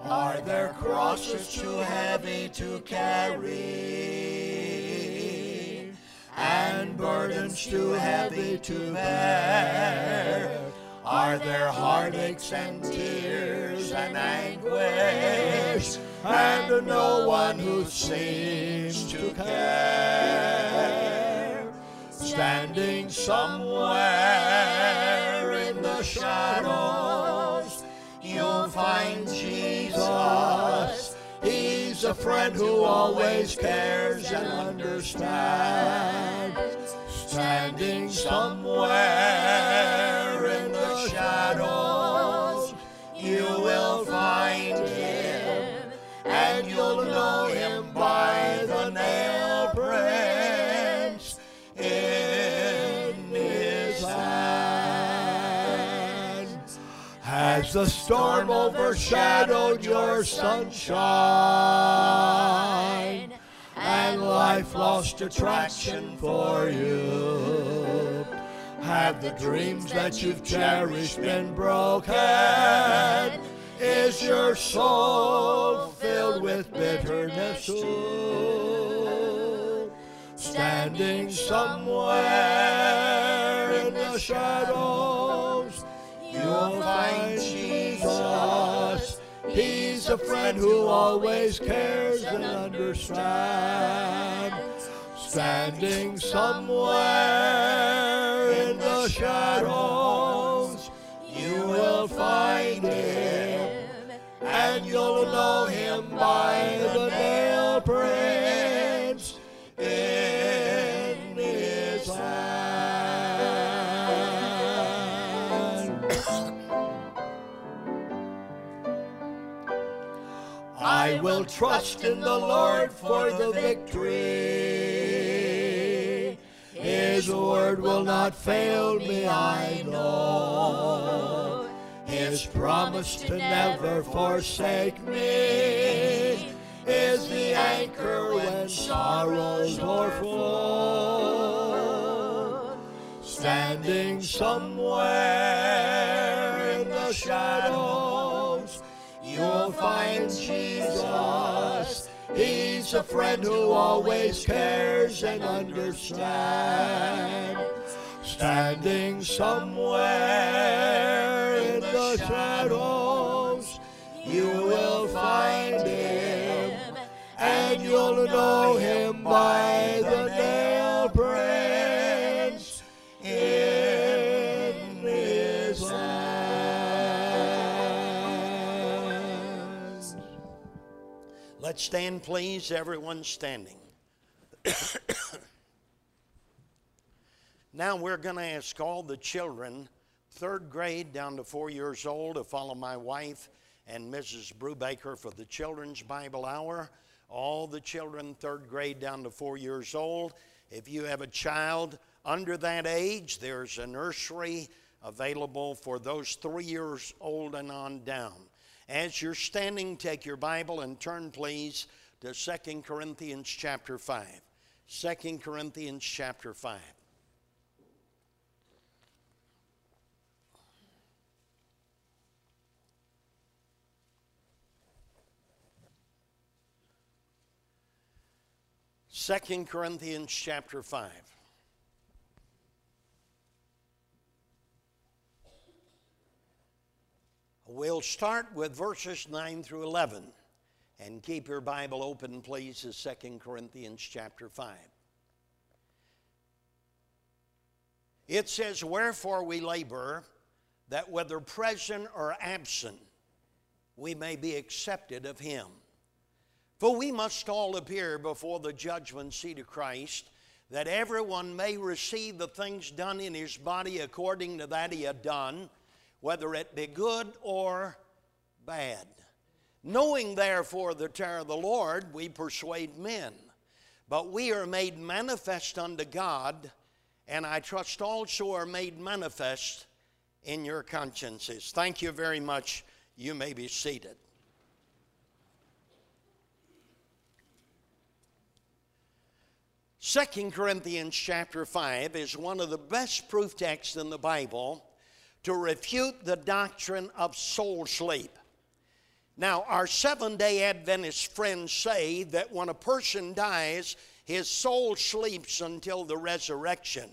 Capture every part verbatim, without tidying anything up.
Are their crosses too heavy to carry, and burdens too heavy to bear? Are there heartaches and tears and anguish, and no one who seems to care? Standing somewhere in the shadows, you'll find Jesus. He's a friend who always cares and understands. Standing somewhere in the shadows, you will find him, and you'll know him by the nail prints in his hand. Has the storm overshadowed your sunshine, and life lost attraction for you? Have the dreams that you've cherished been broken? Is your soul filled with bitterness too? Standing somewhere in the shadows, you'll find Jesus. He's a friend who always cares and understands. Standing somewhere in the shadows, you will find him, and you'll know him by the nail prints in his hand. I will trust in the Lord for the victory. His word will not fail me, I know. His promise to never forsake me is the anchor when sorrows o'erflow. Standing somewhere in the shadows, you'll find Jesus. He's a friend who always cares and understands. Standing somewhere in the shadows, you will find him, and you'll know him by the nail prints in his hands. Let's stand, please. Everyone standing. Now we're going to ask all the children, third grade down to four years old, to follow my wife and Missus Brubaker for the Children's Bible Hour. All the children, third grade down to four years old. If you have a child under that age, there's a nursery available for those three years old and on down. As you're standing, take your Bible and turn, please, to Second Corinthians chapter five. Second Corinthians chapter five. Second Corinthians chapter five. We'll start with verses nine through eleven. And keep your Bible open, please, to Second Corinthians chapter five. It says, "Wherefore we labor, that whether present or absent, we may be accepted of him. For we must all appear before the judgment seat of Christ, that everyone may receive the things done in his body according to that he had done, whether it be good or bad. Knowing therefore the terror of the Lord, we persuade men. But we are made manifest unto God, and I trust also are made manifest in your consciences." Thank you very much. You may be seated. Second Corinthians chapter five is one of the best proof texts in the Bible to refute the doctrine of soul sleep. Now, our Seventh-day Adventist friends say that when a person dies, his soul sleeps until the resurrection.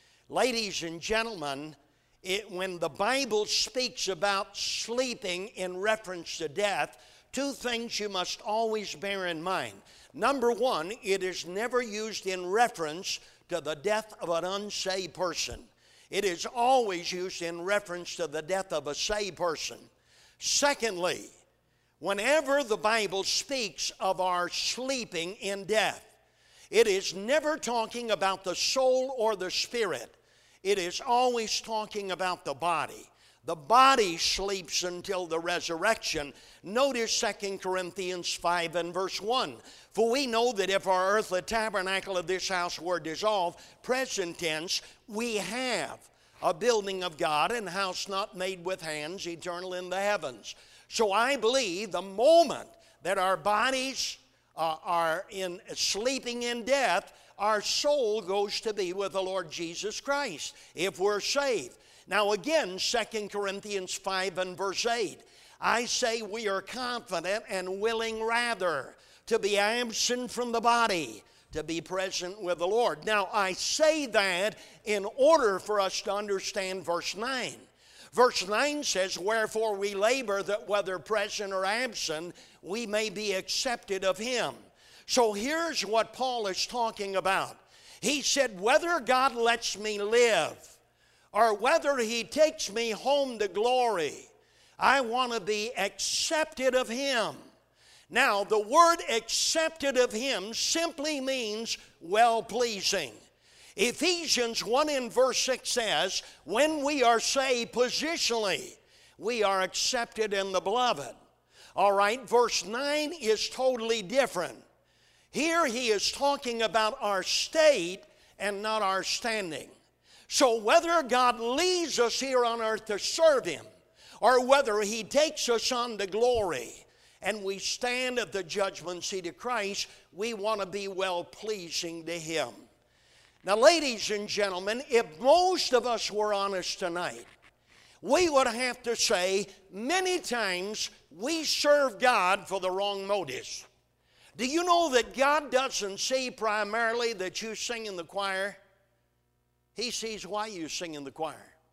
Ladies and gentlemen, it, when the Bible speaks about sleeping in reference to death, two things you must always bear in mind. Number one, it is never used in reference to the death of an unsaved person. It is always used in reference to the death of a saved person. Secondly, whenever the Bible speaks of our sleeping in death, it is never talking about the soul or the spirit. It is always talking about the body. The body sleeps until the resurrection. Notice Second Corinthians five and verse one. For we know that if our earthly tabernacle of this house were dissolved, present tense, we have a building of God, and house not made with hands, eternal in the heavens. So I believe the moment that our bodies uh, are in sleeping in death, our soul goes to be with the Lord Jesus Christ, if we're saved. Now again, Second Corinthians five and verse eight. I say we are confident and willing rather to be absent from the body, to be present with the Lord. Now I say that in order for us to understand verse nine. Verse nine says, wherefore we labor that whether present or absent, we may be accepted of him. So here's what Paul is talking about. He said, whether God lets me live or whether he takes me home to glory, I want to be accepted of him. Now, the word accepted of him simply means well-pleasing. Ephesians one in verse six says, when we are saved positionally, we are accepted in the beloved. All right, verse nine is totally different. Here he is talking about our state and not our standing. So whether God leads us here on earth to serve him, or whether he takes us on to glory, and we stand at the judgment seat of Christ, we want to be well-pleasing to him. Now, ladies and gentlemen, if most of us were honest tonight, we would have to say many times we serve God for the wrong motives. Do you know that God doesn't see primarily that you sing in the choir? He sees why you sing in the choir.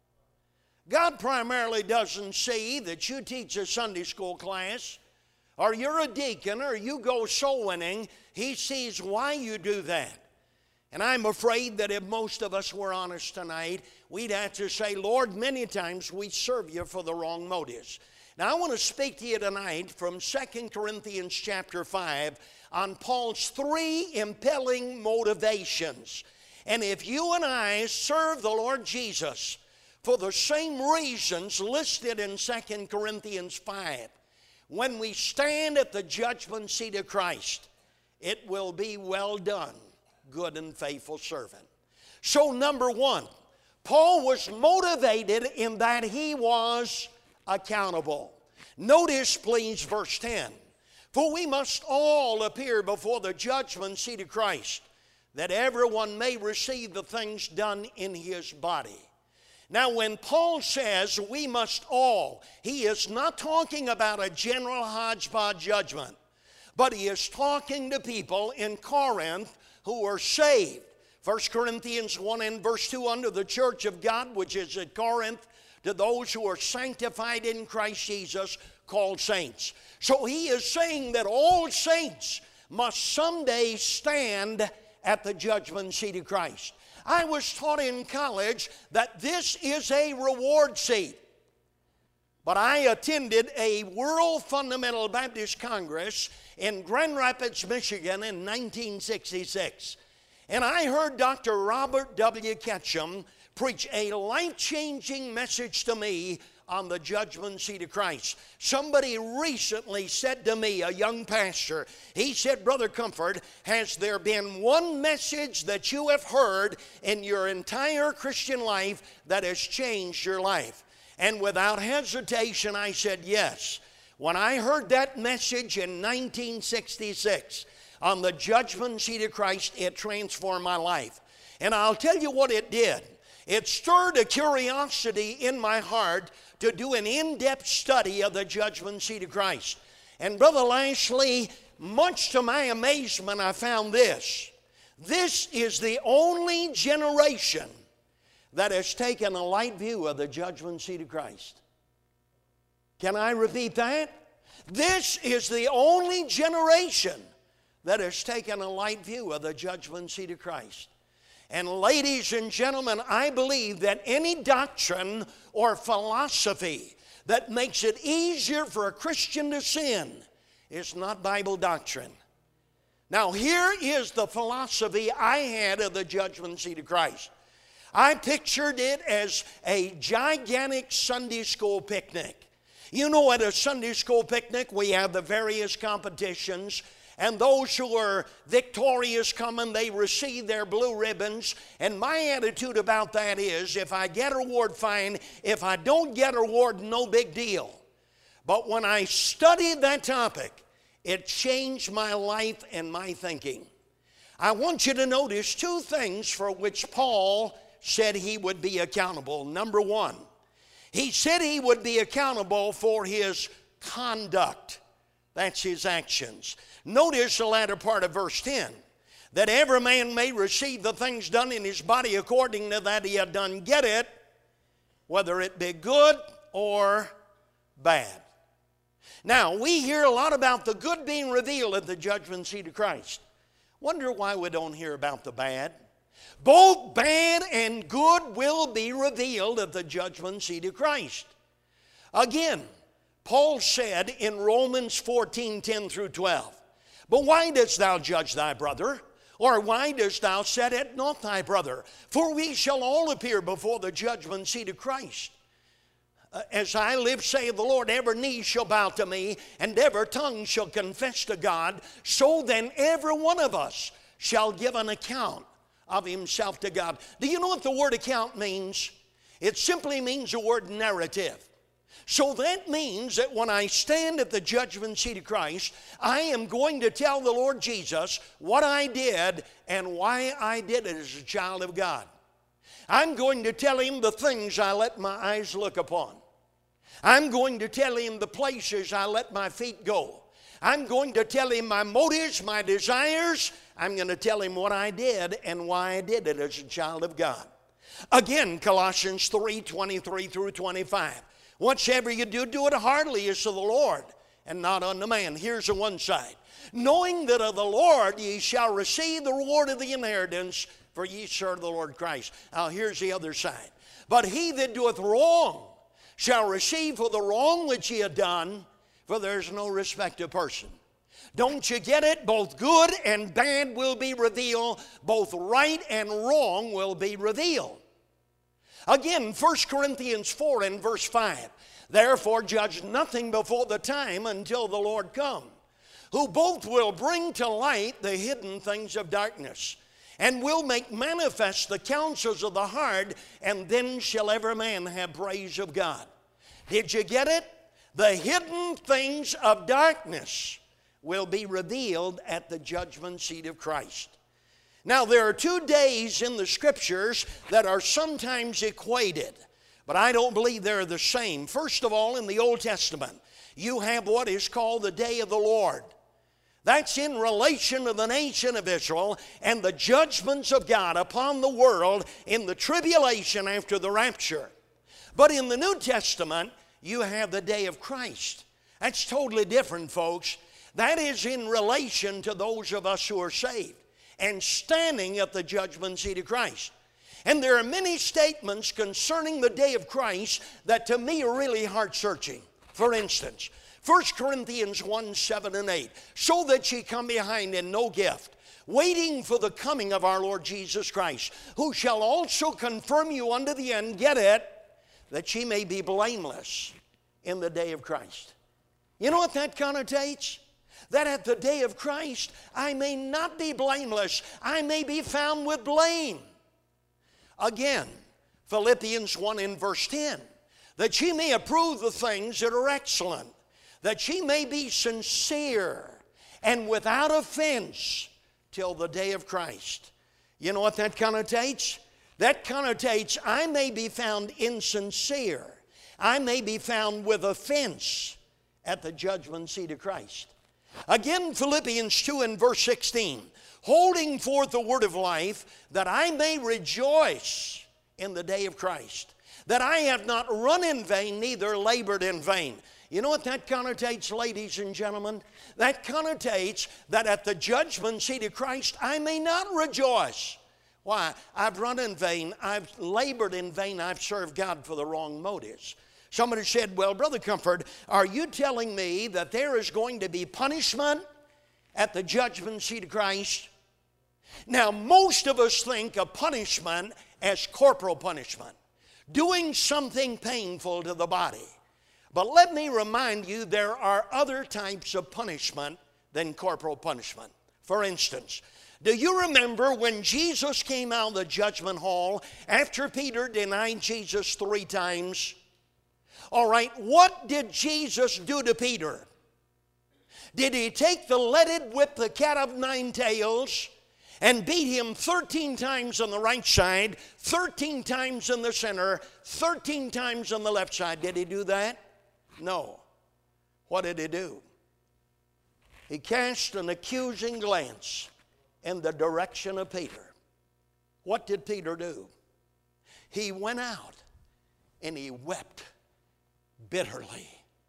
God primarily doesn't see that you teach a Sunday school class, or you're a deacon, or you go soul winning. He sees why you do that. And I'm afraid that if most of us were honest tonight, we'd have to say, Lord, many times we serve you for the wrong motives. Now I want to speak to you tonight from Second Corinthians chapter five on Paul's three impelling motivations. And if you and I serve the Lord Jesus for the same reasons listed in Second Corinthians five, when we stand at the judgment seat of Christ, it will be well done, good and faithful servant. So number one, Paul was motivated in that he was accountable. Notice please verse ten. For we must all appear before the judgment seat of Christ, that everyone may receive the things done in his body. Now when Paul says we must all, he is not talking about a general hodgepodge judgment, but he is talking to people in Corinth who are saved. First Corinthians one and verse two, unto the church of God which is at Corinth, to those who are sanctified in Christ Jesus, called saints. So he is saying that all saints must someday stand at the judgment seat of Christ. I was taught in college that this is a reward seat. But I attended a World Fundamental Baptist Congress in Grand Rapids, Michigan in nineteen sixty-six. And I heard Doctor Robert W. Ketchum preach a life-changing message to me on the judgment seat of Christ. Somebody recently said to me, a young pastor, he said, Brother Comfort, has there been one message that you have heard in your entire Christian life that has changed your life? And without hesitation, I said yes. When I heard that message in nineteen sixty-six on the judgment seat of Christ, it transformed my life. And I'll tell you what it did. It stirred a curiosity in my heart to do an in-depth study of the judgment seat of Christ. And Brother Lashley, much to my amazement, I found this. This is the only generation that has taken a light view of the judgment seat of Christ. Can I repeat that? This is the only generation that has taken a light view of the judgment seat of Christ. And ladies and gentlemen, I believe that any doctrine or philosophy that makes it easier for a Christian to sin is not Bible doctrine. Now, here is the philosophy I had of the judgment seat of Christ. I pictured it as a gigantic Sunday school picnic. You know, at a Sunday school picnic, we have the various competitions, and those who are victorious come and they receive their blue ribbons. And my attitude about that is, if I get an award, fine. If I don't get an award, no big deal. But when I studied that topic, it changed my life and my thinking. I want you to notice two things for which Paul said he would be accountable. Number one, he said he would be accountable for his conduct. That's his actions. Notice the latter part of verse ten. That every man may receive the things done in his body according to that he had done. Get it? Whether it be good or bad. Now, we hear a lot about the good being revealed at the judgment seat of Christ. Wonder why we don't hear about the bad. Both bad and good will be revealed at the judgment seat of Christ. Again, Paul said in Romans fourteen, ten through twelve, but why dost thou judge thy brother? Or why dost thou set at naught thy brother? For we shall all appear before the judgment seat of Christ. Uh, as I live, saith the Lord, every knee shall bow to me, and every tongue shall confess to God. So then every one of us shall give an account of himself to God. Do you know what the word account means? It simply means the word narrative. So that means that when I stand at the judgment seat of Christ, I am going to tell the Lord Jesus what I did and why I did it as a child of God. I'm going to tell him the things I let my eyes look upon. I'm going to tell him the places I let my feet go. I'm going to tell him my motives, my desires. I'm going to tell him what I did and why I did it as a child of God. Again, Colossians three, twenty-three through twenty-five. Whatsoever you do, do it heartily as to the Lord and not unto man. Here's the one side. Knowing that of the Lord ye shall receive the reward of the inheritance, for ye serve the Lord Christ. Now here's the other side. But he that doeth wrong shall receive for the wrong which he had done, for there's no respect of person. Don't you get it? Both good and bad will be revealed. Both right and wrong will be revealed. Again, First Corinthians four and verse five. Therefore judge nothing before the time until the Lord come, who both will bring to light the hidden things of darkness, and will make manifest the counsels of the heart, and then shall every man have praise of God. Did you get it? The hidden things of darkness will be revealed at the judgment seat of Christ. Now, there are two days in the Scriptures that are sometimes equated, but I don't believe they're the same. First of all, in the Old Testament, you have what is called the day of the Lord. That's in relation to the nation of Israel and the judgments of God upon the world in the tribulation after the rapture. But in the New Testament, you have the day of Christ. That's totally different, folks. That is in relation to those of us who are saved and standing at the judgment seat of Christ. And there are many statements concerning the day of Christ that to me are really heart-searching. For instance, First Corinthians one, seven and eight. So that ye come behind in no gift, waiting for the coming of our Lord Jesus Christ, who shall also confirm you unto the end, get it, that ye may be blameless in the day of Christ. You know what that connotates? That at the day of Christ, I may not be blameless. I may be found with blame. Again, Philippians one in verse ten. That ye may approve the things that are excellent, that ye may be sincere and without offense till the day of Christ. You know what that connotates? That connotates I may be found insincere. I may be found with offense at the judgment seat of Christ. Again, Philippians two and verse sixteen, holding forth the word of life, that I may rejoice in the day of Christ, that I have not run in vain, neither labored in vain. You know what that connotates, ladies and gentlemen? That connotates that at the judgment seat of Christ I may not rejoice. Why? I've run in vain, I've labored in vain, I've served God for the wrong motives. Somebody said, well, Brother Comfort, are you telling me that there is going to be punishment at the judgment seat of Christ? Now, most of us think of punishment as corporal punishment, doing something painful to the body. But let me remind you, there are other types of punishment than corporal punishment. For instance, do you remember when Jesus came out of the judgment hall after Peter denied Jesus three times? All right, what did Jesus do to Peter? Did he take the leaded whip, the cat of nine tails, and beat him thirteen times on the right side, thirteen times in the center, thirteen times on the left side? Did he do that? No. What did he do? He cast an accusing glance in the direction of Peter. What did Peter do? He went out and he wept bitterly.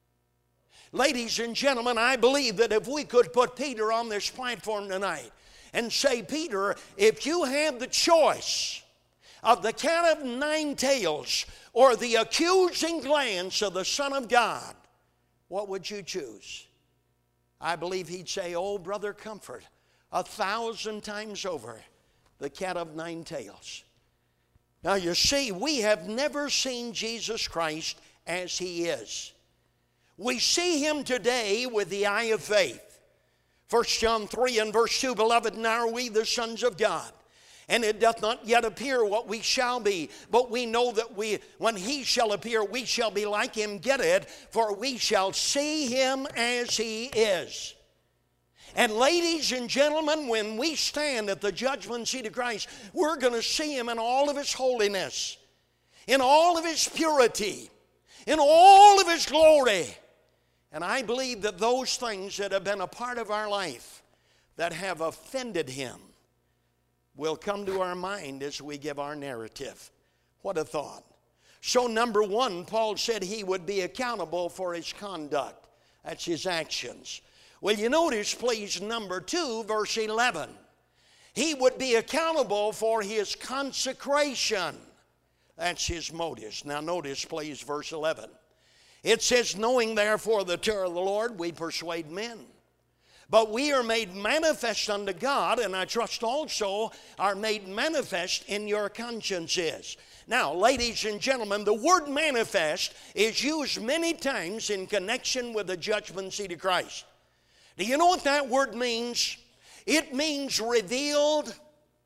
Ladies and gentlemen, I believe that if we could put Peter on this platform tonight and say, Peter, if you had the choice of the cat of nine tails or the accusing glance of the Son of God, what would you choose? I believe he'd say, oh, Brother Comfort, a thousand times over, the cat of nine tails. Now you see, we have never seen Jesus Christ as he is. We see him today with the eye of faith. First John three and verse two, beloved, now are we the sons of God, and it doth not yet appear what we shall be, but we know that we, when he shall appear, we shall be like him. Get it? For we shall see him as he is. And ladies and gentlemen, when we stand at the judgment seat of Christ, we're going to see him in all of his holiness, in all of his purity, in all of his glory. And I believe that those things that have been a part of our life that have offended him will come to our mind as we give our narrative. What a thought. So number one, Paul said he would be accountable for his conduct. That's his actions. Well, you notice, please, number two, verse eleven. He would be accountable for his consecration. That's his motives. Now notice, please, verse eleven. It says, knowing therefore the terror of the Lord, we persuade men. But we are made manifest unto God, and I trust also are made manifest in your consciences. Now, ladies and gentlemen, the word manifest is used many times in connection with the judgment seat of Christ. Do you know what that word means? It means revealed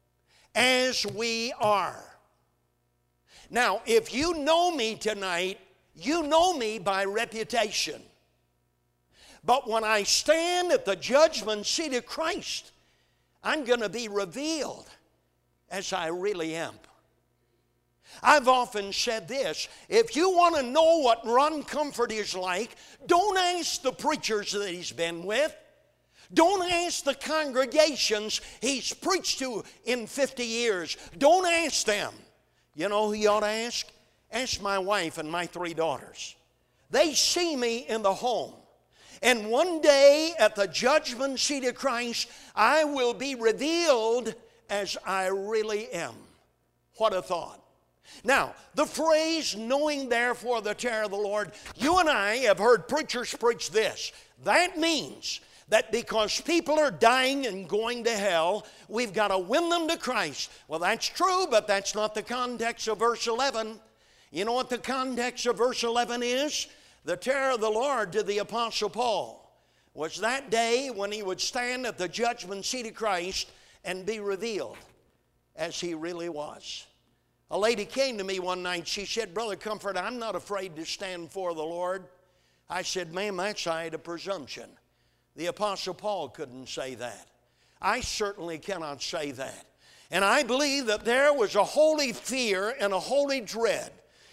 as we are. Now, if you know me tonight, you know me by reputation. But when I stand at the judgment seat of Christ, I'm going to be revealed as I really am. I've often said this, if you want to know what Ron Comfort is like, don't ask the preachers that he's been with. Don't ask the congregations he's preached to in fifty years. Don't ask them. You know who you ought to ask? Ask my wife and my three daughters. They see me in the home. And one day at the judgment seat of Christ, I will be revealed as I really am. What a thought. Now, the phrase, knowing therefore the terror of the Lord, you and I have heard preachers preach this. That means that because people are dying and going to hell, we've got to win them to Christ. Well, that's true, but that's not the context of verse eleven. You know what the context of verse eleven is? The terror of the Lord to the Apostle Paul was that day when he would stand at the judgment seat of Christ and be revealed as he really was. A lady came to me one night. She said, Brother Comfort, I'm not afraid to stand before the Lord. I said, ma'am, that's a side of presumption. The Apostle Paul couldn't say that. I certainly cannot say that. And I believe that there was a holy fear and a holy dread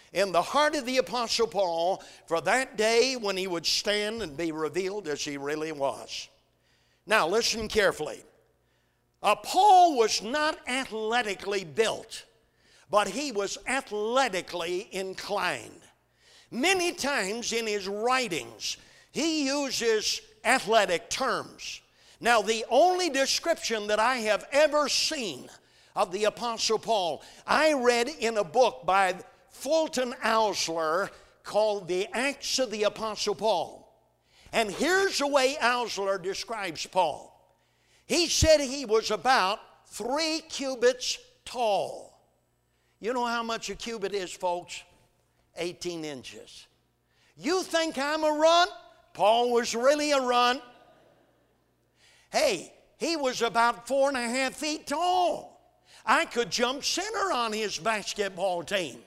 in the heart of the Apostle Paul for that day when he would stand and be revealed as he really was. Now listen carefully. Uh, Paul was not athletically built, but he was athletically inclined. Many times in his writings, he uses athletic terms. Now, the only description that I have ever seen of the Apostle Paul, I read in a book by Fulton Oursler called The Acts of the Apostle Paul. And here's the way Oursler describes Paul. He said he was about three cubits tall. You know how much a cubit is, folks? eighteen inches. You think I'm a runt? Paul was really a runt. Hey, he was about four and a half feet tall. I could jump center on his basketball team.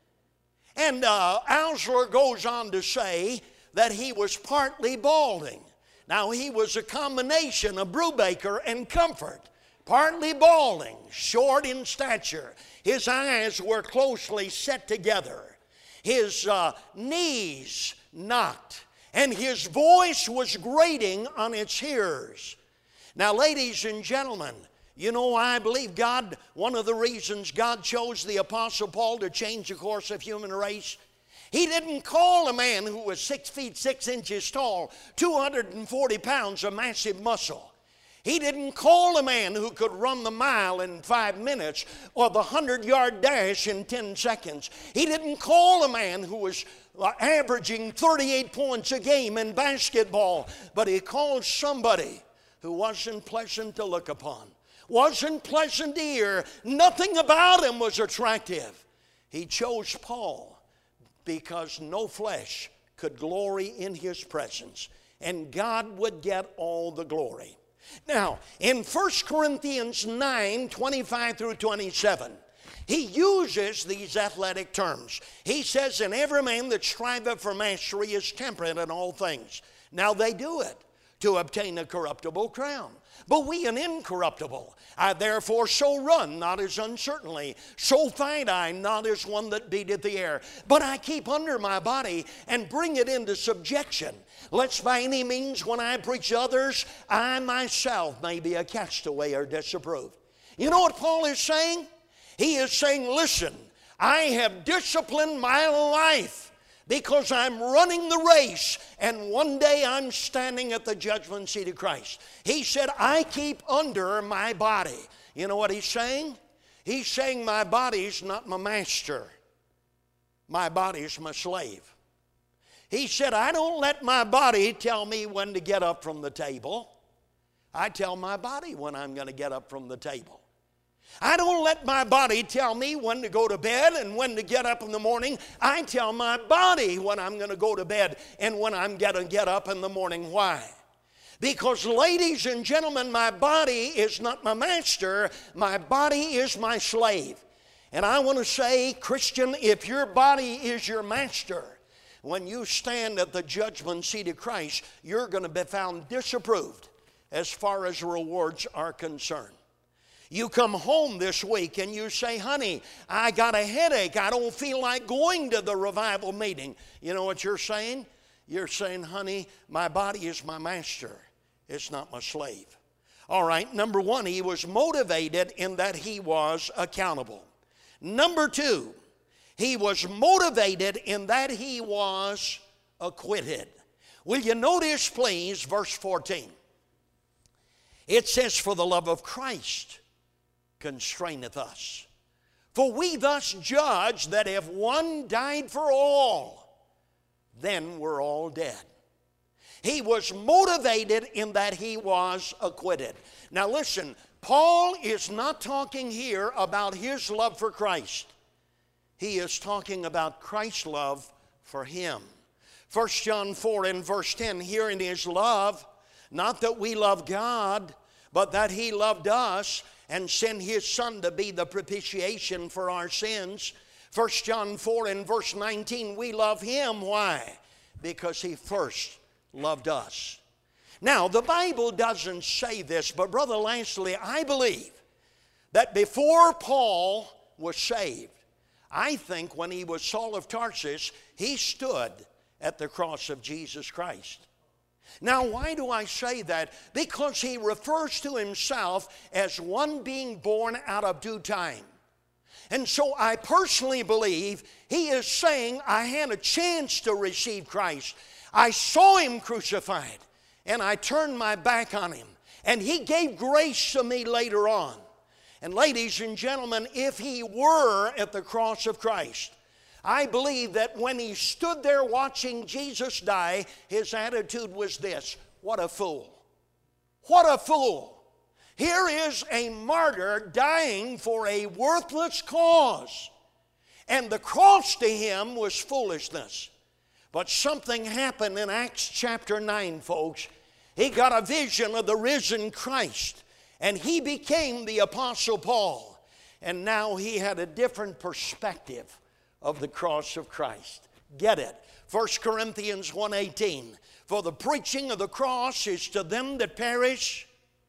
And uh, Oursler goes on to say that he was partly balding. Now, he was a combination of Brubaker and Comfort. Partly balding, short in stature. His eyes were closely set together. His uh, knees knocked. And his voice was grating on its hearers. Now, ladies and gentlemen, you know, I believe God, one of the reasons God chose the Apostle Paul to change the course of human race, he didn't call a man who was six feet six inches tall, two hundred forty pounds of massive muscle. He didn't call a man who could run the mile in five minutes or the hundred-yard dash in ten seconds. He didn't call a man who was averaging thirty-eight points a game in basketball, but he called somebody who wasn't pleasant to look upon, wasn't pleasant to hear. Nothing about him was attractive. He chose Paul because no flesh could glory in his presence, and God would get all the glory. Now, in First Corinthians nine, twenty-five through twenty-seven, he uses these athletic terms. He says, "And every man that striveth for mastery is temperate in all things." Now, they do it to obtain a corruptible crown, but we an incorruptible. I therefore so run, not as uncertainly, so fight I, not as one that beateth the air. But I keep under my body and bring it into subjection, lest by any means when I preach to others, I myself may be a castaway or disapproved. You know what Paul is saying? He is saying, listen, I have disciplined my life because I'm running the race, and one day I'm standing at the judgment seat of Christ. He said, I keep under my body. You know what he's saying? He's saying my body's not my master. My body's my slave. He said, I don't let my body tell me when to get up from the table. I tell my body when I'm going to get up from the table. I don't let my body tell me when to go to bed and when to get up in the morning. I tell my body when I'm going to go to bed and when I'm going to get up in the morning. Why? Because, ladies and gentlemen, my body is not my master. My body is my slave. And I want to say, Christian, if your body is your master, when you stand at the judgment seat of Christ, you're going to be found disapproved as far as rewards are concerned. You come home this week and you say, honey, I got a headache. I don't feel like going to the revival meeting. You know what you're saying? You're saying, honey, my body is my master. It's not my slave. All right, number one, he was motivated in that he was accountable. Number two, he was motivated in that he was acquitted. Will you notice, please, verse fourteen? It says, for the love of Christ constraineth us. For we thus judge that if one died for all, then we're all dead. He was motivated in that he was acquitted. Now listen, Paul is not talking here about his love for Christ. He is talking about Christ's love for him. First John four and verse ten, herein is love, not that we love God, but that he loved us and sent his Son to be the propitiation for our sins. First John four and verse nineteen, we love him. Why? Because he first loved us. Now, the Bible doesn't say this, but Brother Lansley, I believe that before Paul was saved, I think when he was Saul of Tarsus, he stood at the cross of Jesus Christ. Now, why do I say that? Because he refers to himself as one being born out of due time. And so I personally believe he is saying, I had a chance to receive Christ. I saw him crucified, and I turned my back on him. And he gave grace to me later on. And ladies and gentlemen, if he were at the cross of Christ, I believe that when he stood there watching Jesus die, his attitude was this: what a fool. What a fool. Here is a martyr dying for a worthless cause. And the cross to him was foolishness. But something happened in Acts chapter nine, folks. He got a vision of the risen Christ. And he became the Apostle Paul. And now he had a different perspective of the cross of Christ. Get it? First Corinthians one eighteen. For the preaching of the cross is to them that perish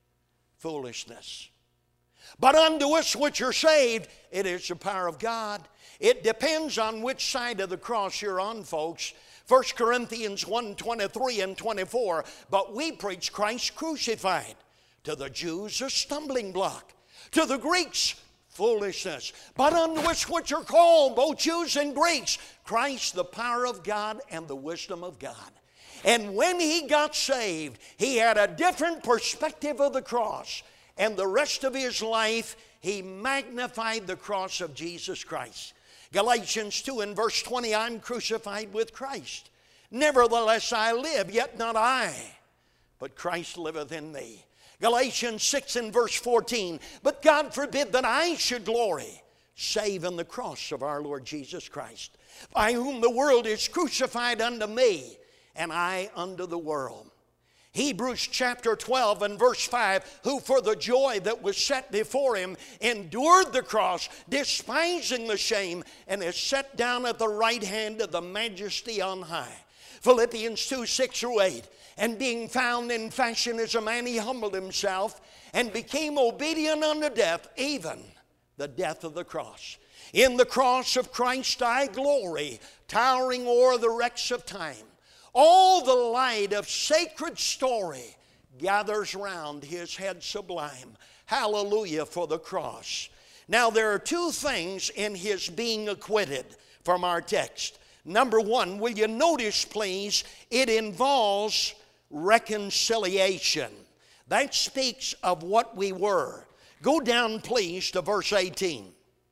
foolishness. But unto us which are saved, it is the power of God. It depends on which side of the cross you're on, folks. First Corinthians one twenty-three and twenty-four. But we preach Christ crucified. To the Jews a stumbling block. To the Greeks foolishness. But unto us which are called, both Jews and Greeks, Christ the power of God and the wisdom of God. And when he got saved, he had a different perspective of the cross. And the rest of his life, he magnified the cross of Jesus Christ. Galatians two and verse twenty, I'm crucified with Christ. Nevertheless I live, yet not I, but Christ liveth in me. Galatians six and verse fourteen, but God forbid that I should glory, save in the cross of our Lord Jesus Christ, by whom the world is crucified unto me, and I unto the world. Hebrews chapter twelve and verse five, who for the joy that was set before him endured the cross, despising the shame, and is set down at the right hand of the majesty on high. Philippians two, six through eight, and being found in fashion as a man, he humbled himself and became obedient unto death, even the death of the cross. In the cross of Christ I glory, towering o'er the wrecks of time. All the light of sacred story gathers round his head sublime. Hallelujah for the cross. Now there are two things in his being acquitted from our text. Number one, will you notice please, it involves reconciliation. That speaks of what we were. Go down please to verse eighteen.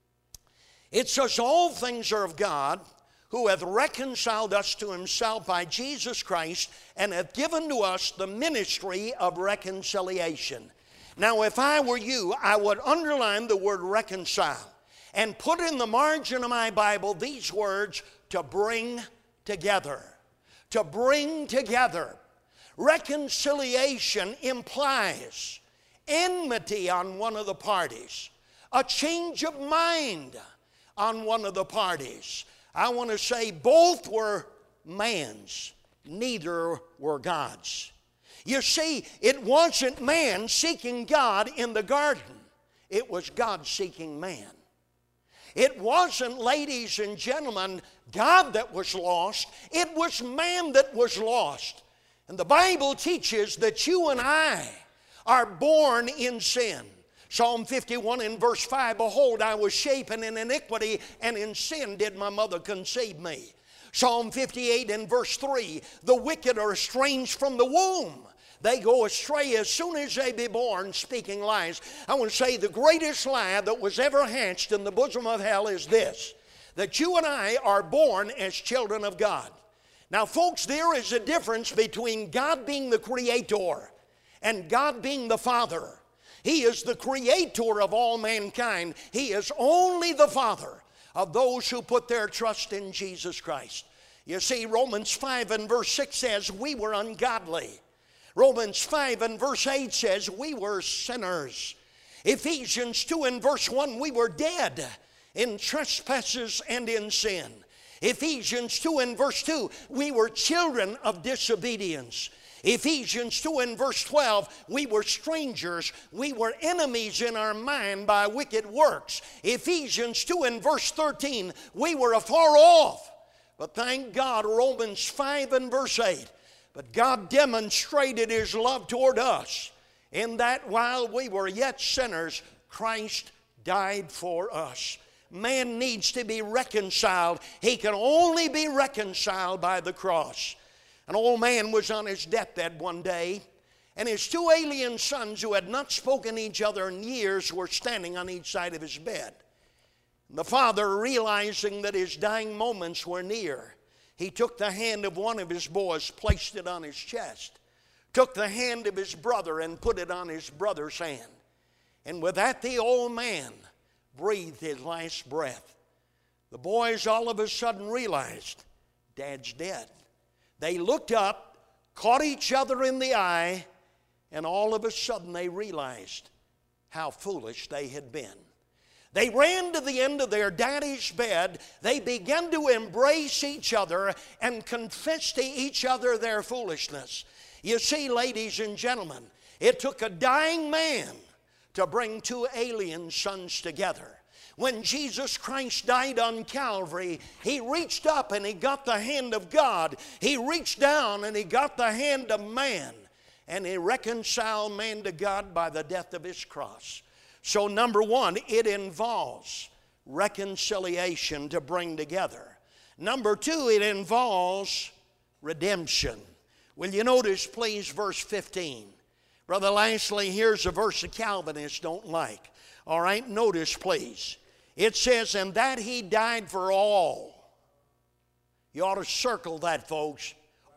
It says, all things are of God, who hath reconciled us to himself by Jesus Christ, and hath given to us the ministry of reconciliation. Now, if I were you, I would underline the word reconcile and put in the margin of my Bible these words, to bring together. To bring together. Reconciliation implies enmity on one of the parties, a change of mind on one of the parties. I want to say both were man's, neither were God's. You see, it wasn't man seeking God in the garden. It was God seeking man. It wasn't, ladies and gentlemen, God that was lost. It was man that was lost. And the Bible teaches that you and I are born in sin. Psalm fifty-one in verse five, behold, I was shapen in iniquity, and in sin did my mother conceive me. Psalm fifty-eight in verse three, the wicked are estranged from the womb. They go astray as soon as they be born, speaking lies. I want to say the greatest lie that was ever hatched in the bosom of hell is this, that you and I are born as children of God. Now, folks, there is a difference between God being the creator and God being the Father. He is the creator of all mankind. He is only the Father of those who put their trust in Jesus Christ. You see, Romans five and verse six says, we were ungodly. Romans five and verse eight says, we were sinners. Ephesians two and verse one, we were dead in trespasses and in sin. Ephesians two and verse two, we were children of disobedience. Ephesians two and verse twelve, we were strangers, we were enemies in our mind by wicked works. Ephesians two and verse thirteen, we were afar off. But thank God, Romans five and verse eight, but God demonstrated His love toward us in that while we were yet sinners, Christ died for us. Man needs to be reconciled. He can only be reconciled by the cross. An old man was on his deathbed one day, and his two alien sons who had not spoken to each other in years were standing on each side of his bed. The father, realizing that his dying moments were near, he took the hand of one of his boys, placed it on his chest, took the hand of his brother and put it on his brother's hand. And with that, the old man breathed his last breath. The boys all of a sudden realized, Dad's dead. They looked up, caught each other in the eye, and all of a sudden they realized how foolish they had been. They ran to the end of their daddy's bed. They began to embrace each other and confess to each other their foolishness. You see, ladies and gentlemen, it took a dying man to bring two alien sons together. When Jesus Christ died on Calvary, He reached up and He got the hand of God. He reached down and He got the hand of man. And He reconciled man to God by the death of His cross. So number one, it involves reconciliation to bring together. Number two, it involves redemption. Will you notice, please, verse fifteen? Brother Lashley, here's a verse the Calvinists don't like. All right, notice, please. It says, and that He died for all. You ought to circle that, folks.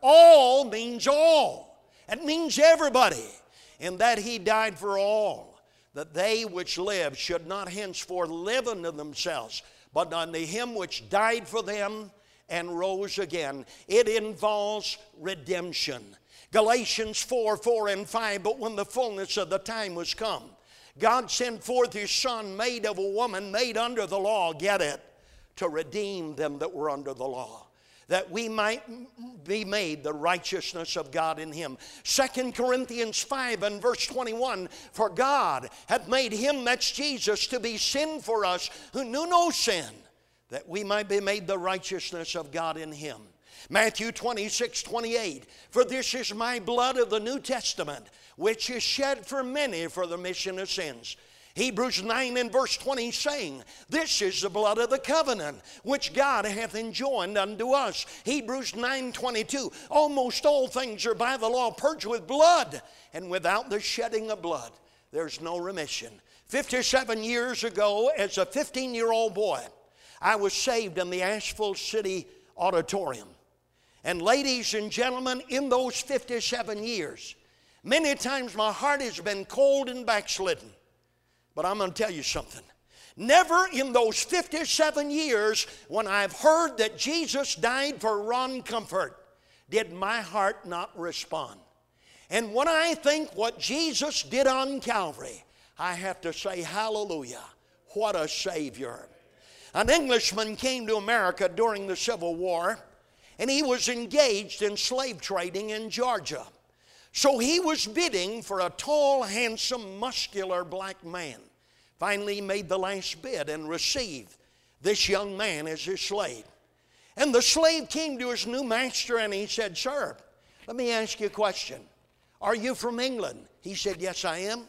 All means all. It means everybody. And that He died for all, that they which live should not henceforth live unto themselves, but unto Him which died for them and rose again. It involves redemption. Galatians four, four and five, but when the fullness of the time was come, God sent forth His Son, made of a woman, made under the law, get it, to redeem them that were under the law, that we might be made the righteousness of God in Him. Second Corinthians five and verse twenty-one, for God hath made Him, that's Jesus, to be sin for us who knew no sin, that we might be made the righteousness of God in Him. Matthew twenty-six, twenty-eight, for this is my blood of the New Testament, which is shed for many for the remission of sins. Hebrews nine and verse twenty saying, this is the blood of the covenant, which God hath enjoined unto us. Hebrews nine twenty-two, almost all things are by the law purged with blood, and without the shedding of blood, there's no remission. fifty-seven years ago, as a fifteen-year-old boy, I was saved in the Asheville City Auditorium. And ladies and gentlemen, in those fifty-seven years, many times my heart has been cold and backslidden. But I'm going to tell you something. Never in those fifty-seven years when I've heard that Jesus died for Ron Comfort did my heart not respond. And when I think what Jesus did on Calvary, I have to say, hallelujah, what a Savior. An Englishman came to America during the Civil War, and he was engaged in slave trading in Georgia. So he was bidding for a tall, handsome, muscular black man. Finally, he made the last bid and received this young man as his slave. And the slave came to his new master and he said, sir, let me ask you a question. Are you from England? He said, yes, I am.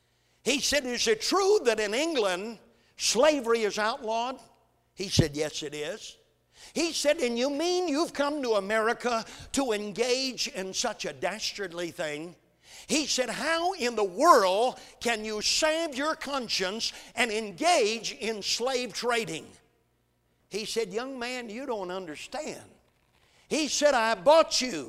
He said, is it true that in England slavery is outlawed? He said, yes, it is. He said, and you mean you've come to America to engage in such a dastardly thing? He said, how in the world can you salve your conscience and engage in slave trading? He said, young man, you don't understand. He said, I bought you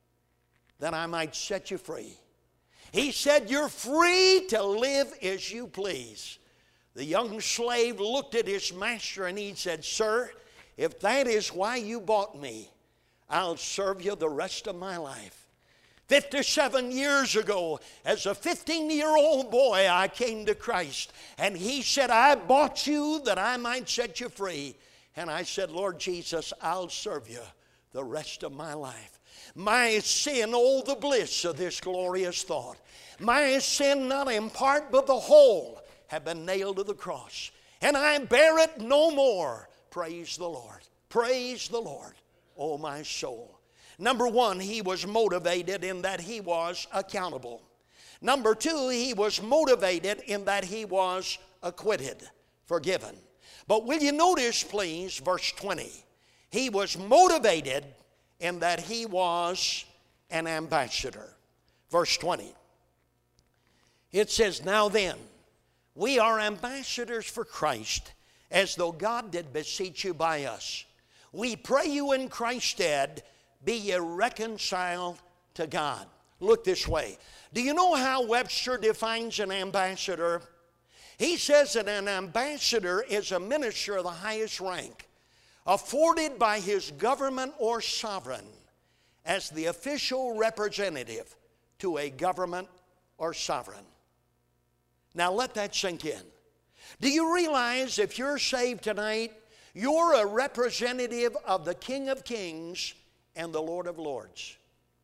that I might set you free. He said, you're free to live as you please. The young slave looked at his master and he said, sir, if that is why you bought me, I'll serve you the rest of my life. fifty-seven years ago, as a fifteen-year-old boy, I came to Christ. And He said, I bought you that I might set you free. And I said, Lord Jesus, I'll serve you the rest of my life. My sin, oh, the bliss of this glorious thought. My sin, not in part but the whole, have been nailed to the cross. And I bear it no more. Praise the Lord. Praise the Lord, oh my soul. Number one, he was motivated in that he was accountable. Number two, he was motivated in that he was acquitted, forgiven. But will you notice, please, verse twenty. He was motivated in that he was an ambassador. Verse twenty. It says, now then, we are ambassadors for Christ, as though God did beseech you by us. We pray you in Christ's stead, be ye reconciled to God. Look this way. Do you know how Webster defines an ambassador? He says that an ambassador is a minister of the highest rank, afforded by his government or sovereign as the official representative to a government or sovereign. Now let that sink in. Do you realize if you're saved tonight, you're a representative of the King of Kings and the Lord of Lords?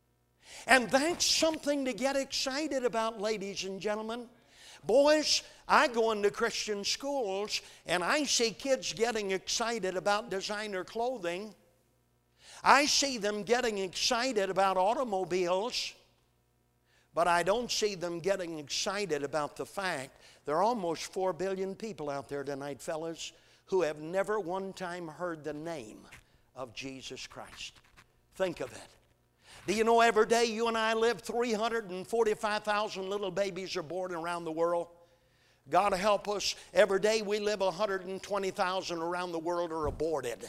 And that's something to get excited about, ladies and gentlemen. Boys, I go into Christian schools and I see kids getting excited about designer clothing. I see them getting excited about automobiles, but I don't see them getting excited about the fact there are almost four billion people out there tonight, fellas, who have never one time heard the name of Jesus Christ. Think of it. Do you know every day you and I live, three hundred forty-five thousand little babies are born around the world? God help us, every day we live, one hundred twenty thousand around the world are aborted.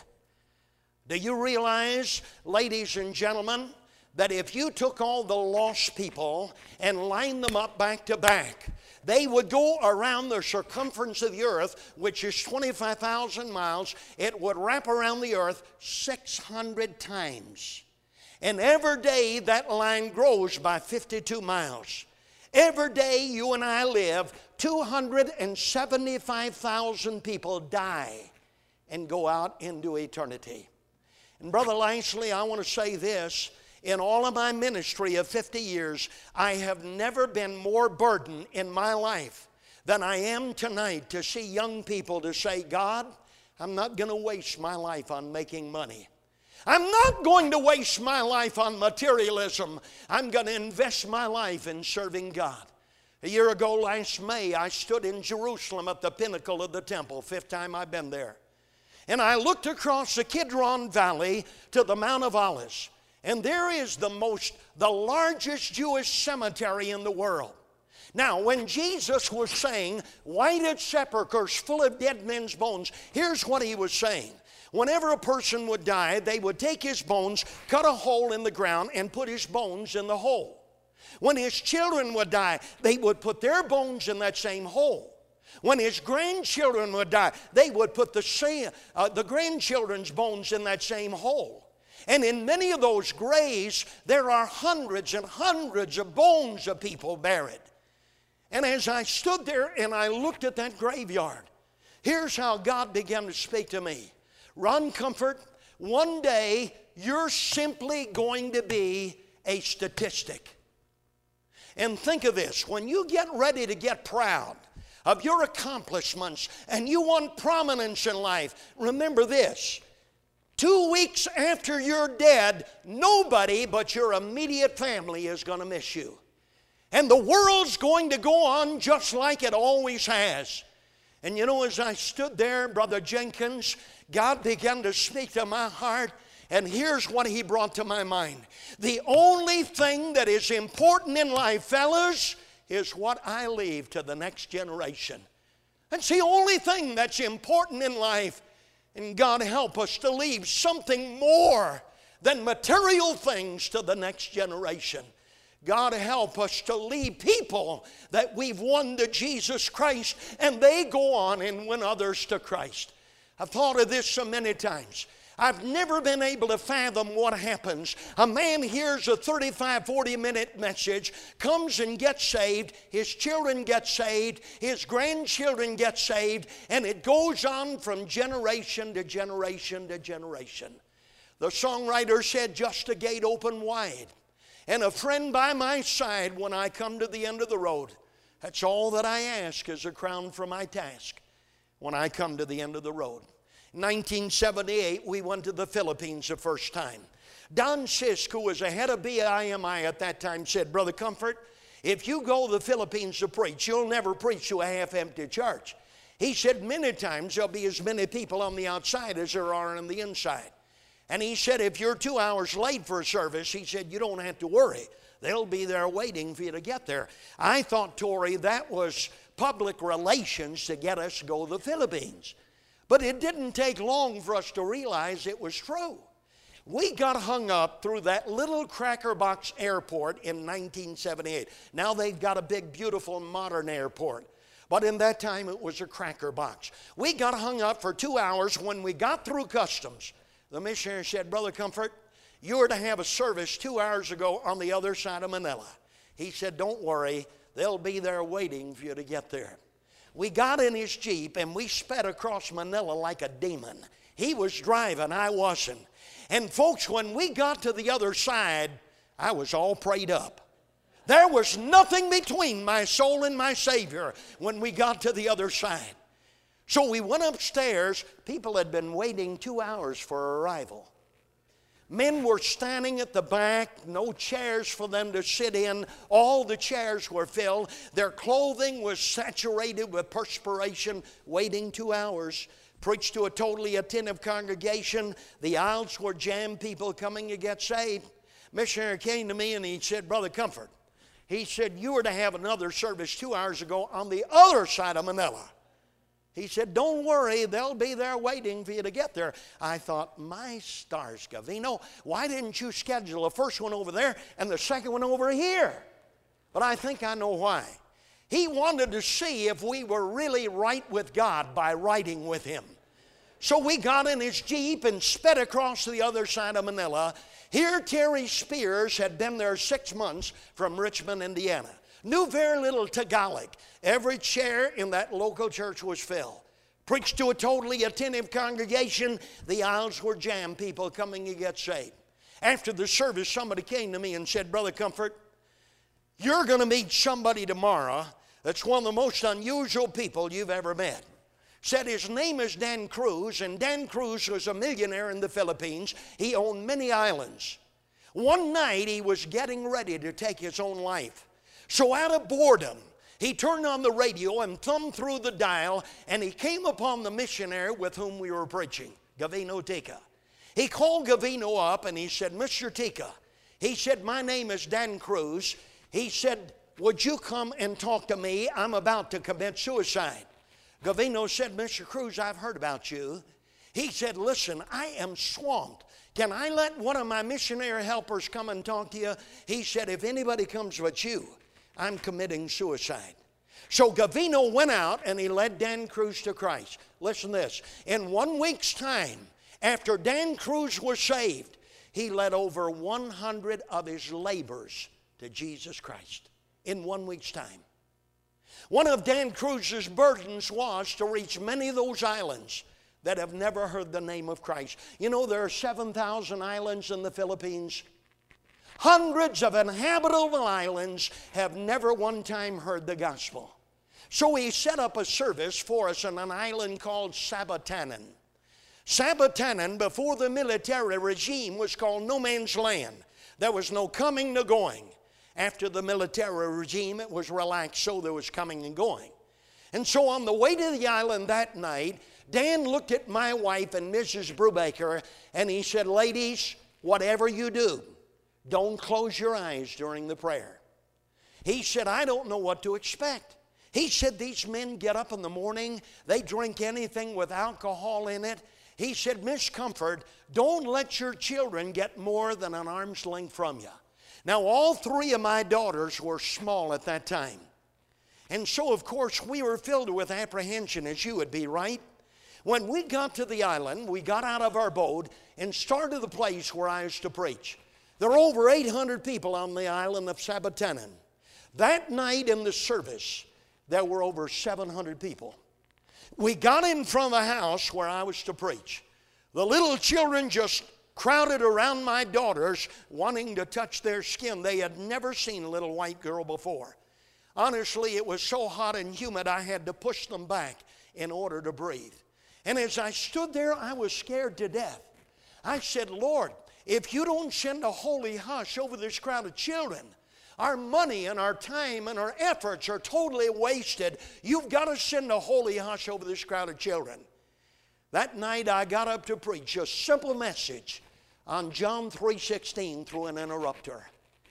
Do you realize, ladies and gentlemen, that if you took all the lost people and lined them up back to back, they would go around the circumference of the earth, which is twenty-five thousand miles. It would wrap around the earth six hundred times. And every day that line grows by fifty-two miles. Every day you and I live, two hundred seventy-five thousand people die and go out into eternity. And Brother Lashley, I want to say this. In all of my ministry of fifty years, I have never been more burdened in my life than I am tonight to see young people to say, God, I'm not going to waste my life on making money. I'm not going to waste my life on materialism. I'm going to invest my life in serving God. A year ago, last May, I stood in Jerusalem at the pinnacle of the temple, fifth time I've been there. And I looked across the Kidron Valley to the Mount of Olives. And there is the most, the largest Jewish cemetery in the world. Now, when Jesus was saying, whited sepulchres full of dead men's bones, here's what he was saying. Whenever a person would die, they would take his bones, cut a hole in the ground, and put his bones in the hole. When his children would die, they would put their bones in that same hole. When his grandchildren would die, they would put the, same, uh, the grandchildren's bones in that same hole. And in many of those graves, there are hundreds and hundreds of bones of people buried. And as I stood there and I looked at that graveyard, here's how God began to speak to me. Ron Comfort, one day you're simply going to be a statistic. And think of this, when you get ready to get proud of your accomplishments and you want prominence in life, remember this. Two weeks after you're dead, nobody but your immediate family is going to miss you. And the world's going to go on just like it always has. And you know, as I stood there, Brother Jenkins, God began to speak to my heart, and here's what he brought to my mind. The only thing that is important in life, fellas, is what I leave to the next generation. That's the only thing that's important in life. And God help us to leave something more than material things to the next generation. God help us to leave people that we've won to Jesus Christ and they go on and win others to Christ. I've thought of this so many times. I've never been able to fathom what happens. A man hears a thirty-five, forty minute message, comes and gets saved, his children get saved, his grandchildren get saved, and it goes on from generation to generation to generation. The songwriter said, just a gate open wide, and a friend by my side when I come to the end of the road. That's all that I ask is a crown for my task when I come to the end of the road. In nineteen seventy-eight, we went to the Philippines the first time. Don Sisk, who was the head of B I M I at that time, said, Brother Comfort, if you go to the Philippines to preach, you'll never preach to a half-empty church. He said, many times there'll be as many people on the outside as there are on the inside. And he said, if you're two hours late for a service, he said, you don't have to worry. They'll be there waiting for you to get there. I thought, Tory, that was public relations to get us to go to the Philippines. But it didn't take long for us to realize it was true. We got hung up through that little cracker box airport in nineteen seventy-eight. Now they've got a big, beautiful, modern airport. But in that time, it was a cracker box. We got hung up for two hours. When we got through customs, the missionary said, Brother Comfort, you were to have a service two hours ago on the other side of Manila. He said, don't worry, they'll be there waiting for you to get there. We got in his Jeep and we sped across Manila like a demon. He was driving, I wasn't. And folks, when we got to the other side, I was all prayed up. There was nothing between my soul and my Savior when we got to the other side. So we went upstairs. People had been waiting two hours for arrival. Men were standing at the back, no chairs for them to sit in. All the chairs were filled. Their clothing was saturated with perspiration, waiting two hours. Preached to a totally attentive congregation. The aisles were jammed, people coming to get saved. Missionary came to me and he said, Brother Comfort, he said, you were to have another service two hours ago on the other side of Manila. He said, don't worry, they'll be there waiting for you to get there. I thought, my stars, Gavino, why didn't you schedule the first one over there and the second one over here? But I think I know why. He wanted to see if we were really right with God by riding with Him. So we got in his Jeep and sped across to the other side of Manila. Here Terry Spears had been there six months from Richmond, Indiana. Knew very little Tagalog. Every chair in that local church was filled. Preached to a totally attentive congregation. The aisles were jammed, people coming to get saved. After the service, somebody came to me and said, Brother Comfort, you're going to meet somebody tomorrow that's one of the most unusual people you've ever met. Said his name is Dan Cruz, and Dan Cruz was a millionaire in the Philippines. He owned many islands. One night he was getting ready to take his own life. So out of boredom, he turned on the radio and thumbed through the dial, and he came upon the missionary with whom we were preaching, Gavino Tika. He called Gavino up and he said, Mister Tika, he said, my name is Dan Cruz. He said, would you come and talk to me? I'm about to commit suicide. Gavino said, Mister Cruz, I've heard about you. He said, listen, I am swamped. Can I let one of my missionary helpers come and talk to you? He said, if anybody comes with you, I'm committing suicide. So Gavino went out and he led Dan Cruz to Christ. Listen to this. In one week's time, after Dan Cruz was saved, he led over one hundred of his laborers to Jesus Christ. In one week's time. One of Dan Cruz's burdens was to reach many of those islands that have never heard the name of Christ. You know, there are seven thousand islands in the Philippines. Hundreds of inhabitable islands have never one time heard the gospel. So he set up a service for us on an island called Sabatanan. Sabatanan, before the military regime, was called no man's land. There was no coming nor going. After the military regime, it was relaxed, so there was coming and going. And so on the way to the island that night, Dan looked at my wife and Missus Brubaker, and he said, ladies, whatever you do, don't close your eyes during the prayer. He said, I don't know what to expect. He said, these men get up in the morning, they drink anything with alcohol in it. He said, Miss Comfort, don't let your children get more than an arm's length from you. Now, all three of my daughters were small at that time. And so, of course, we were filled with apprehension, as you would be, right? When we got to the island, we got out of our boat and started the place where I was to preach. There were over eight hundred people on the island of Sabatanan. That night in the service, there were over seven hundred people. We got in front of the house where I was to preach. The little children just crowded around my daughters wanting to touch their skin. They had never seen a little white girl before. Honestly, it was so hot and humid I had to push them back in order to breathe. And as I stood there, I was scared to death. I said, Lord, if you don't send a holy hush over this crowd of children, our money and our time and our efforts are totally wasted. You've got to send a holy hush over this crowd of children. That night I got up to preach a simple message on John three sixteen through an interrupter.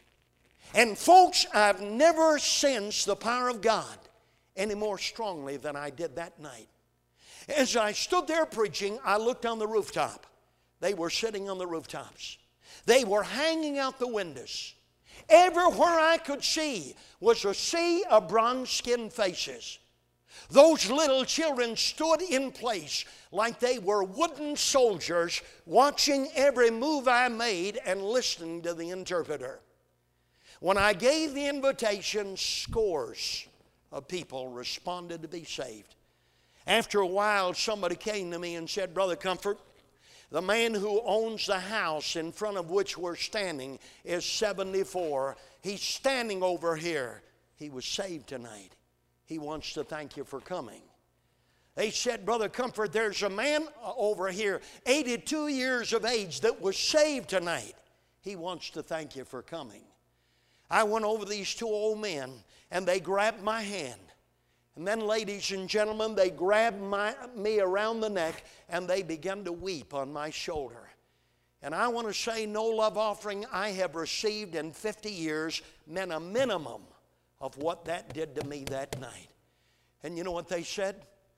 And folks, I've never sensed the power of God any more strongly than I did that night. As I stood there preaching, I looked on the rooftop. They were sitting on the rooftops. They were hanging out the windows. Everywhere I could see was a sea of bronze-skinned faces. Those little children stood in place like they were wooden soldiers, watching every move I made and listening to the interpreter. When I gave the invitation, scores of people responded to be saved. After a while, somebody came to me and said, Brother Comfort, the man who owns the house in front of which we're standing is seventy-four. He's standing over here. He was saved tonight. He wants to thank you for coming. They said, Brother Comfort, there's a man over here, eighty-two years of age, that was saved tonight. He wants to thank you for coming. I went over these two old men, and they grabbed my hand. And then, ladies and gentlemen, they grabbed my, me around the neck, and they began to weep on my shoulder. And I want to say no love offering I have received in fifty years meant a minimum of what that did to me that night. And you know what they said?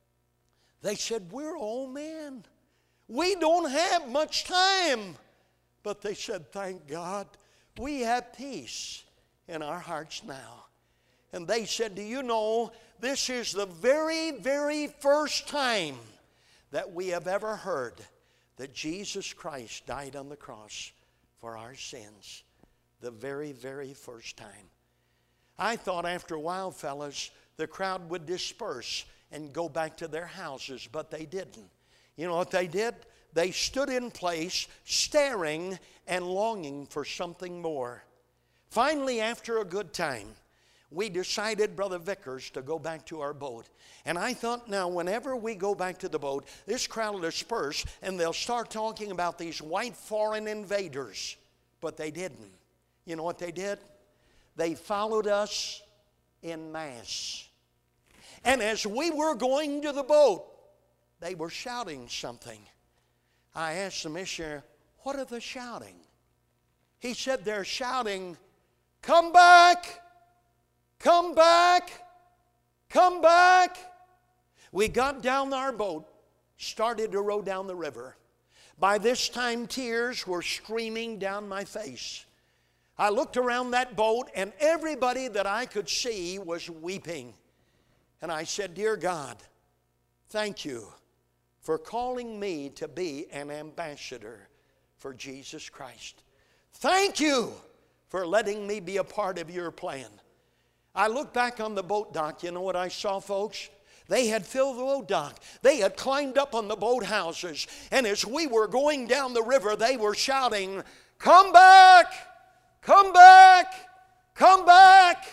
They said, we're old men. We don't have much time. But they said, thank God, we have peace in our hearts now. And they said, do you know, this is the very, very first time that we have ever heard that Jesus Christ died on the cross for our sins. The very, very first time. I thought after a while, fellas, the crowd would disperse and go back to their houses, but they didn't. You know what they did? They stood in place, staring and longing for something more. Finally, after a good time, we decided, Brother Vickers, to go back to our boat. And I thought, now, whenever we go back to the boat, this crowd will disperse, and they'll start talking about these white foreign invaders. But they didn't. You know what they did? They followed us en masse. And as we were going to the boat, they were shouting something. I asked the missionary, what are they shouting? He said, they're shouting, come back! Come back! Come back! We got down our boat, started to row down the river. By this time, tears were streaming down my face. I looked around that boat, and everybody that I could see was weeping. And I said, dear God, thank you for calling me to be an ambassador for Jesus Christ. Thank you for letting me be a part of your plan. I looked back on the boat dock. You know what I saw, folks? They had filled the boat dock. They had climbed up on the boat houses. And as we were going down the river, they were shouting, come back! Come back! Come back!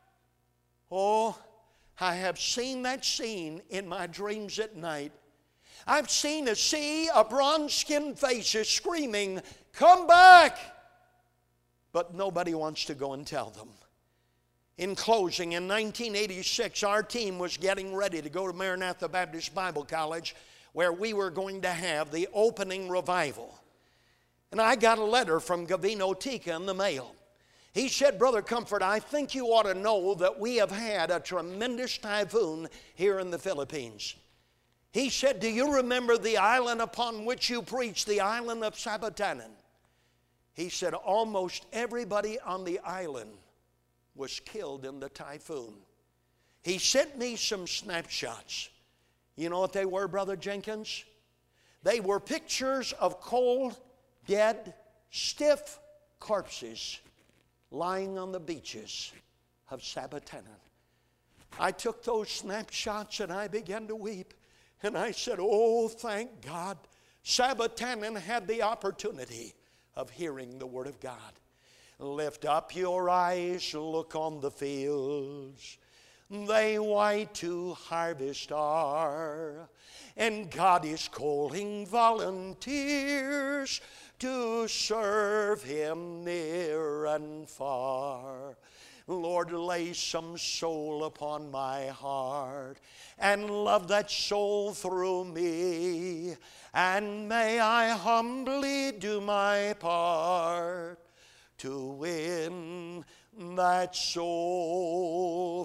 Oh, I have seen that scene in my dreams at night. I've seen a sea of bronze-skinned faces screaming, come back! But nobody wants to go and tell them. In closing, in nineteen eighty-six, our team was getting ready to go to Maranatha Baptist Bible College, where we were going to have the opening revival. And I got a letter from Gavino Tika in the mail. He said, Brother Comfort, I think you ought to know that we have had a tremendous typhoon here in the Philippines. He said, do you remember the island upon which you preached, the island of Sabatanan? He said, almost everybody on the island was killed in the typhoon. He sent me some snapshots. You know what they were, Brother Jenkins? They were pictures of cold, dead, stiff corpses lying on the beaches of Sabatanan. I took those snapshots and I began to weep. And I said, oh, thank God, Sabbatanan had the opportunity of hearing the Word of God. Lift up your eyes, look on the fields. They white to harvest are, and God is calling volunteers to serve Him near and far. Lord, lay some soul upon my heart, and love that soul through me, and may I humbly do my part to win that soul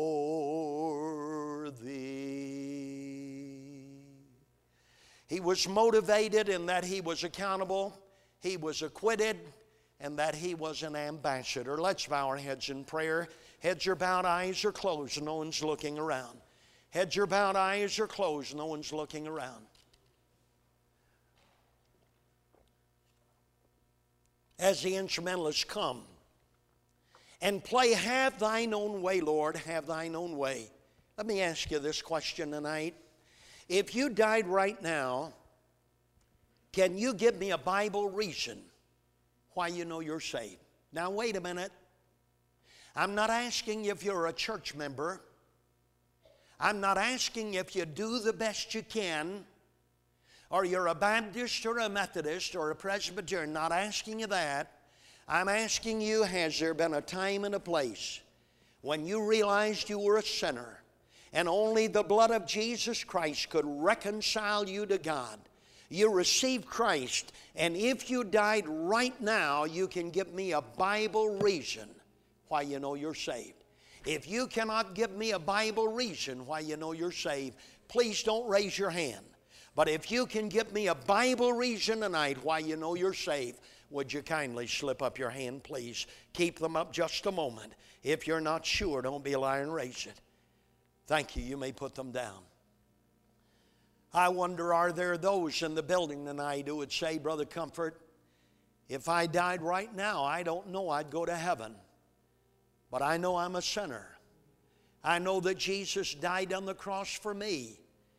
for Thee. He was motivated in that he was accountable, he was acquitted, and that he was an ambassador. Let's bow our heads in prayer. Heads are bowed, eyes are closed, no one's looking around. Heads are bowed, eyes are closed, no one's looking around. As the instrumentalists come and play Have Thine Own Way, Lord, have Thine own way. Let me ask you this question tonight. If you died right now, can you give me a Bible reason why you know you're saved? Now wait a minute. I'm not asking if you're a church member. I'm not asking if you do the best you can, or you're a Baptist or a Methodist or a Presbyterian. Not asking you that. I'm asking you, has there been a time and a place when you realized you were a sinner and only the blood of Jesus Christ could reconcile you to God? You received Christ, and if you died right now, you can give me a Bible reason why you know you're saved. If you cannot give me a Bible reason why you know you're saved, please don't raise your hand. But if you can give me a Bible reason tonight why you know you're saved, would you kindly slip up your hand, please? Keep them up just a moment. If you're not sure, don't be a liar and raise it. Thank you. You may put them down. I wonder, are there those in the building tonight who would say, Brother Comfort, if I died right now, I don't know I'd go to heaven. But I know I'm a sinner. I know that Jesus died on the cross for me.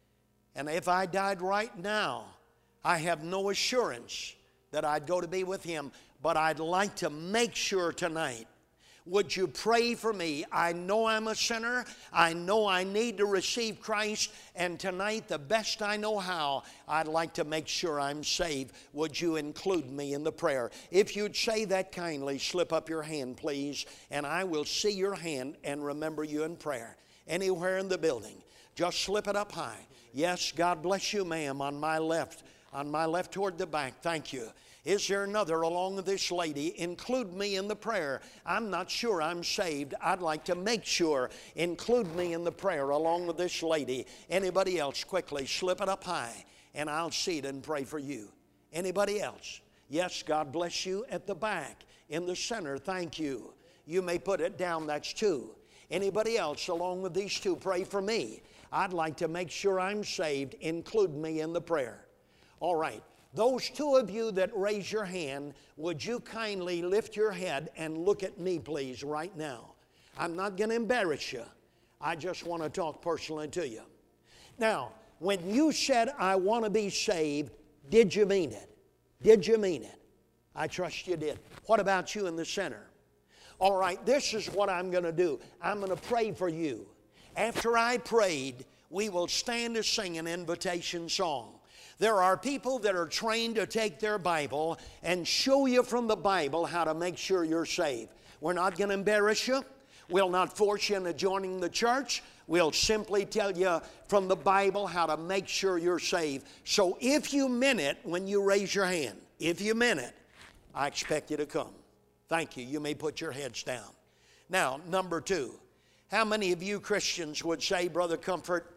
And if I died right now, I have no assurance that I'd go to be with Him. But I'd like to make sure tonight, would you pray for me? I know I'm a sinner. I know I need to receive Christ. And tonight, the best I know how, I'd like to make sure I'm saved. Would you include me in the prayer? If you'd say that kindly, slip up your hand, please. And I will see your hand and remember you in prayer. Anywhere in the building, just slip it up high. Yes, God bless you, ma'am, on my left. On my left toward the back. Thank you. Is there another along with this lady? Include me in the prayer. I'm not sure I'm saved. I'd like to make sure. Include me in the prayer along with this lady. Anybody else? Quickly, slip it up high, and I'll see it and pray for you. Anybody else? Yes, God bless you at the back, in the center. Thank you. You may put it down. That's two. Anybody else along with these two? Pray for me. I'd like to make sure I'm saved. Include me in the prayer. All right. Those two of you that raise your hand, would you kindly lift your head and look at me, please, right now? I'm not going to embarrass you. I just want to talk personally to you. Now, when you said, I want to be saved, did you mean it? Did you mean it? I trust you did. What about you in the center? All right, this is what I'm going to do. I'm going to pray for you. After I prayed, we will stand to sing an invitation song. There are people that are trained to take their Bible and show you from the Bible how to make sure you're saved. We're not going to embarrass you. We'll not force you into joining the church. We'll simply tell you from the Bible how to make sure you're saved. So if you meant it when you raise your hand, if you meant it, I expect you to come. Thank you. You may put your heads down. Now, number two, how many of you Christians would say, Brother Comfort,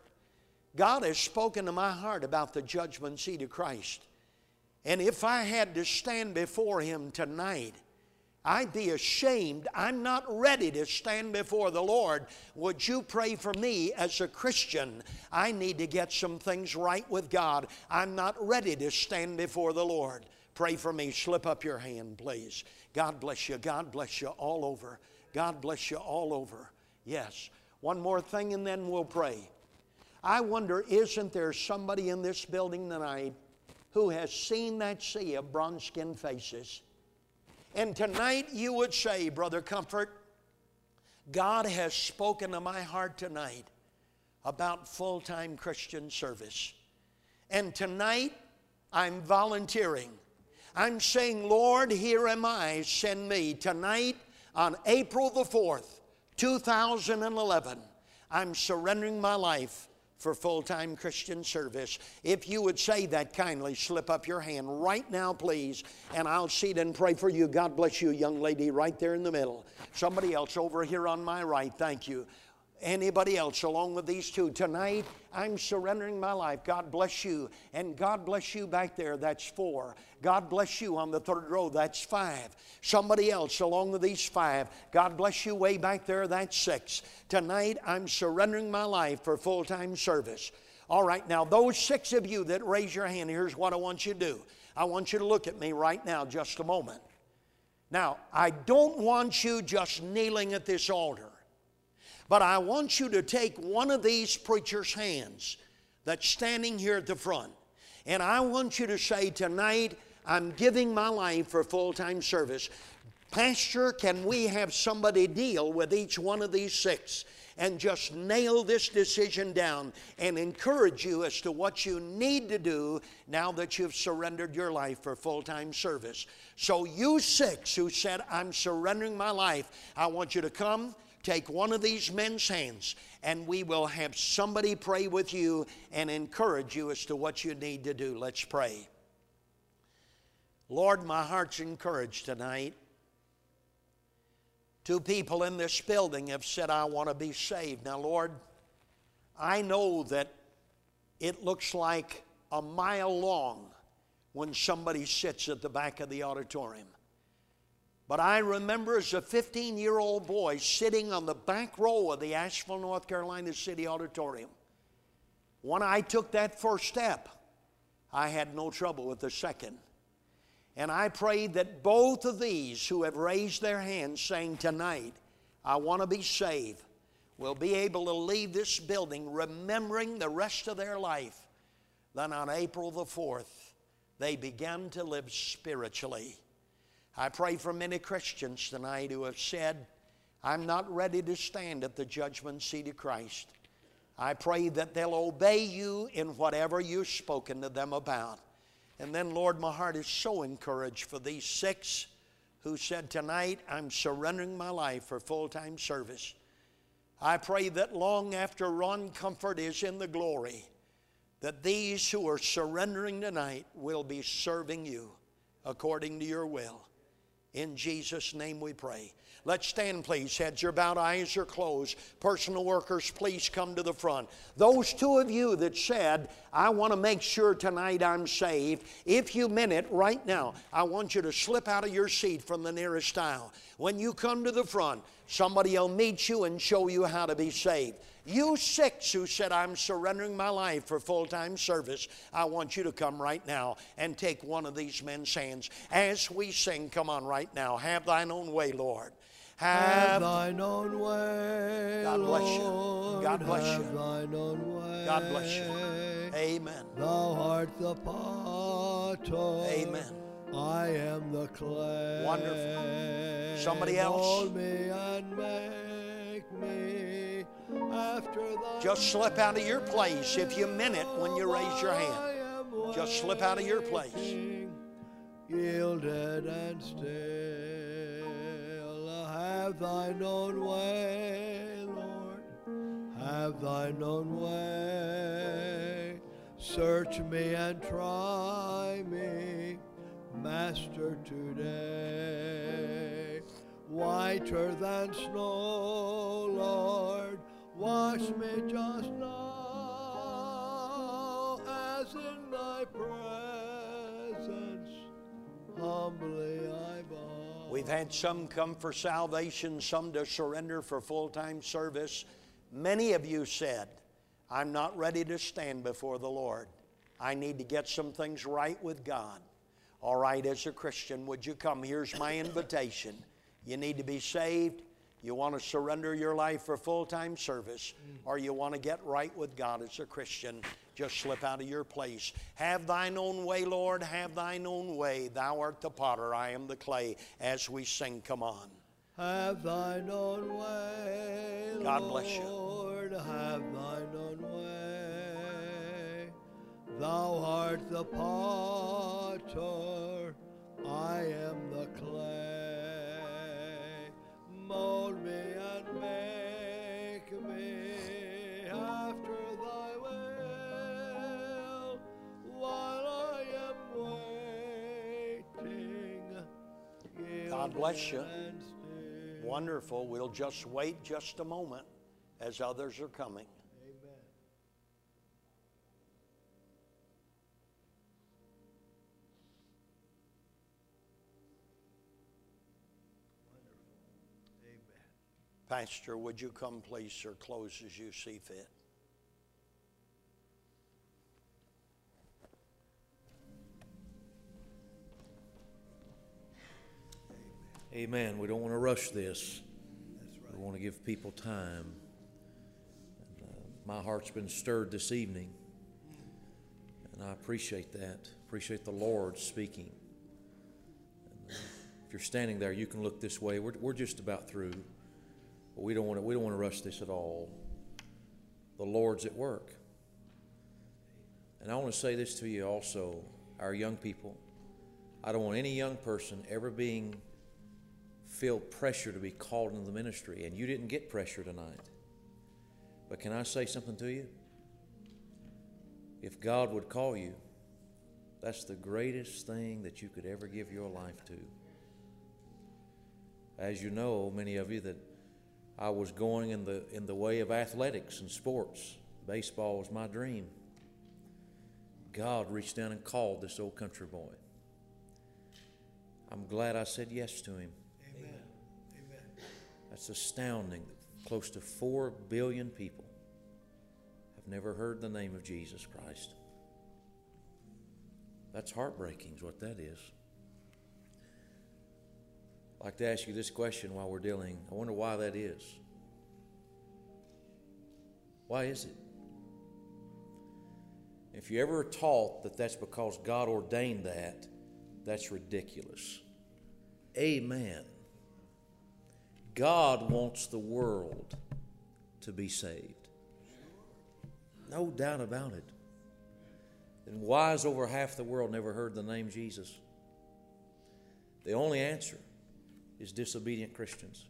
God has spoken to my heart about the judgment seat of Christ. And if I had to stand before Him tonight, I'd be ashamed. I'm not ready to stand before the Lord. Would you pray for me as a Christian? I need to get some things right with God. I'm not ready to stand before the Lord. Pray for me. Slip up your hand, please. God bless you. God bless you all over. God bless you all over. Yes. One more thing and then we'll pray. I wonder, isn't there somebody in this building tonight who has seen that sea of bronze-skinned faces. And tonight you would say, Brother Comfort, God has spoken to my heart tonight about full-time Christian service. And tonight I'm volunteering. I'm saying, Lord, here am I, send me. Tonight on April the fourth, two thousand eleven, I'm surrendering my life for full-time Christian service. If you would say that kindly, slip up your hand right now, please, and I'll see it and pray for you. God bless you, young lady, right there in the middle. Somebody else over here on my right, thank you. Anybody else along with these two? Tonight, I'm surrendering my life. God bless you. And God bless you back there. That's four. God bless you on the third row. That's five. Somebody else along with these five. God bless you way back there. That's six. Tonight, I'm surrendering my life for full-time service. All right, now those six of you that raise your hand, here's what I want you to do. I want you to look at me right now just a moment. Now, I don't want you just kneeling at this altar. But I want you to take one of these preachers' hands that's standing here at the front. And I want you to say, tonight, I'm giving my life for full-time service. Pastor, can we have somebody deal with each one of these six and just nail this decision down and encourage you as to what you need to do now that you've surrendered your life for full-time service? So you six who said, I'm surrendering my life, I want you to come. Take one of these men's hands, and we will have somebody pray with you and encourage you as to what you need to do. Let's pray. Lord, my heart's encouraged tonight. Two people in this building have said, I want to be saved. Now, Lord, I know that it looks like a mile long when somebody sits at the back of the auditorium. But I remember as a fifteen-year-old boy sitting on the back row of the Asheville, North Carolina City Auditorium. When I took that first step, I had no trouble with the second. And I pray that both of these who have raised their hands saying, tonight, I want to be saved, will be able to leave this building remembering the rest of their life. Then on April the fourth, they began to live spiritually. I pray for many Christians tonight who have said, I'm not ready to stand at the judgment seat of Christ. I pray that they'll obey you in whatever you've spoken to them about. And then, Lord, my heart is so encouraged for these six who said, tonight, I'm surrendering my life for full-time service. I pray that long after Ron Comfort is in the glory, that these who are surrendering tonight will be serving you according to your will. In Jesus' name we pray. Let's stand, please. Heads are bowed, eyes are closed. Personal workers, please come to the front. Those two of you that said, I want to make sure tonight I'm saved, if you meant it right now, I want you to slip out of your seat from the nearest aisle. When you come to the front, somebody will meet you and show you how to be saved. You six who said, I'm surrendering my life for full-time service, I want you to come right now and take one of these men's hands. As we sing, come on right now. Have thine own way, Lord. Have, have thine own way, God bless you. Lord. God bless have you. Thine own way. God bless you. Amen. Thou art the potter. Amen. I am the clay. Wonderful. Somebody else? Mold me and make me after thy Just slip out of your place if you meant it when you raise your hand. Just slip out of your place. Yielded and still, have thine own way, Lord. Have thine own way. Search me and try me, Master, today. Whiter than snow, Lord, wash me just now, as in thy presence humbly I bow. We've had some come for salvation, some to surrender for full-time service. Many of you said, I'm not ready to stand before the Lord. I need to get some things right with God. All right, as a Christian, would you come? Here's my invitation. You need to be saved. You want to surrender your life for full-time service, or you want to get right with God as a Christian, just slip out of your place. Have thine own way, Lord, have thine own way. Thou art the potter, I am the clay. As we sing, come on. Have thine own way, God bless you. Lord, have thine own way. Thou art the potter, I am the clay. Mold me and make me after thy will, while I am waiting. God bless you. And still. Wonderful. We'll just wait just a moment as others are coming. Amen. Wonderful. Amen. Pastor, would you come please, or close as you see fit? Amen. We don't want to rush this. That's right. We want to give people time. And, uh, my heart's been stirred this evening, and I appreciate that. Appreciate the Lord speaking. And, uh, if you're standing there, you can look this way. We're we're just about through, but we don't want to we don't want to rush this at all. The Lord's at work, and I want to say this to you also, our young people. I don't want any young person ever being feel pressure to be called into the ministry, and you didn't get pressure tonight. But can I say something to you? If God would call you, that's the greatest thing that you could ever give your life to. As you know, many of you, that I was going in the in the way of athletics and sports. Baseball was my dream. God reached down and called this old country boy. I'm glad I said yes to him. Amen. Amen. That's astounding that close to four billion people have never heard the name of Jesus Christ. That's heartbreaking is what that is. I'd like to ask you this question while we're dealing. I wonder why that is. Why is it? If you ever taught that that's because God ordained that, that's ridiculous. Amen. God wants the world to be saved. No doubt about it. Then why has over half the world never heard the name Jesus? The only answer is disobedient Christians.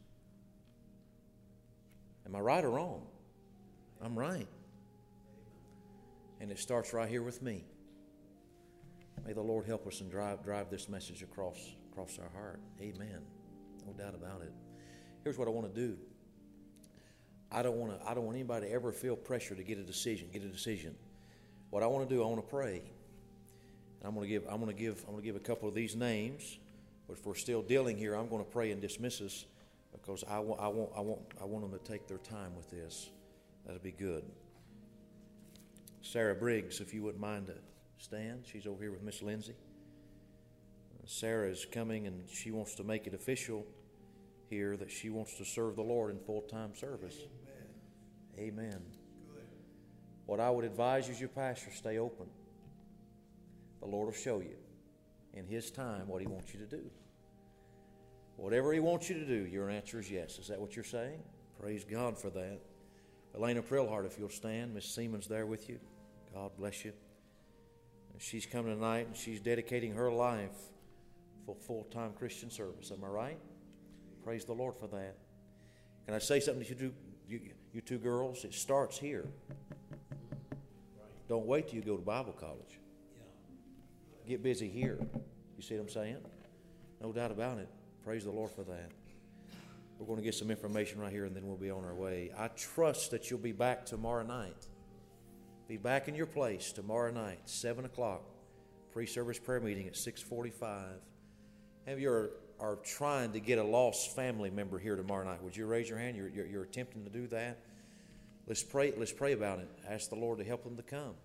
Am I right or wrong? I'm right. And it starts right here with me. May the Lord help us and drive drive this message across across our heart. Amen. No doubt about it. Here's what I want to do. I don't want to I don't want anybody to ever feel pressure to get a decision, get a decision. What I want to do, I want to pray. And I'm going to give I'm going to give I'm going to give a couple of these names. But if we're still dealing here, I'm going to pray and dismiss us because I want I want I want I want them to take their time with this. That'll be good. Sarah Briggs, if you wouldn't mind to stand. She's over here with Miss Lindsay. Sarah is coming and she wants to make it official here that she wants to serve the Lord in full-time service. Amen. Amen. Good. What I would advise you as your pastor, stay open. The Lord will show you in His time what He wants you to do. Whatever He wants you to do, your answer is yes. Is that what you're saying? Praise God for that. Elena Prillhart, if you'll stand. Miss Siemens there with you. God bless you. She's coming tonight and she's dedicating her life for full-time Christian service. Am I right? Praise the Lord for that. Can I say something to you two, you, you two girls? It starts here. Don't wait till you go to Bible college. Get busy here. You see what I'm saying? No doubt about it. Praise the Lord for that. We're going to get some information right here and then we'll be on our way. I trust that you'll be back tomorrow night. Be back in your place tomorrow night, seven o'clock. Pre-service prayer meeting at six forty-five. Have you are, are trying to get a lost family member here tomorrow night? Would you raise your hand? You're, you're, you're attempting to do that? Let's pray, let's pray about it. Ask the Lord to help them to come.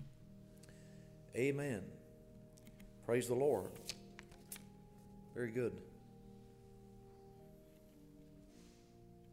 Amen. Praise the Lord. Very good.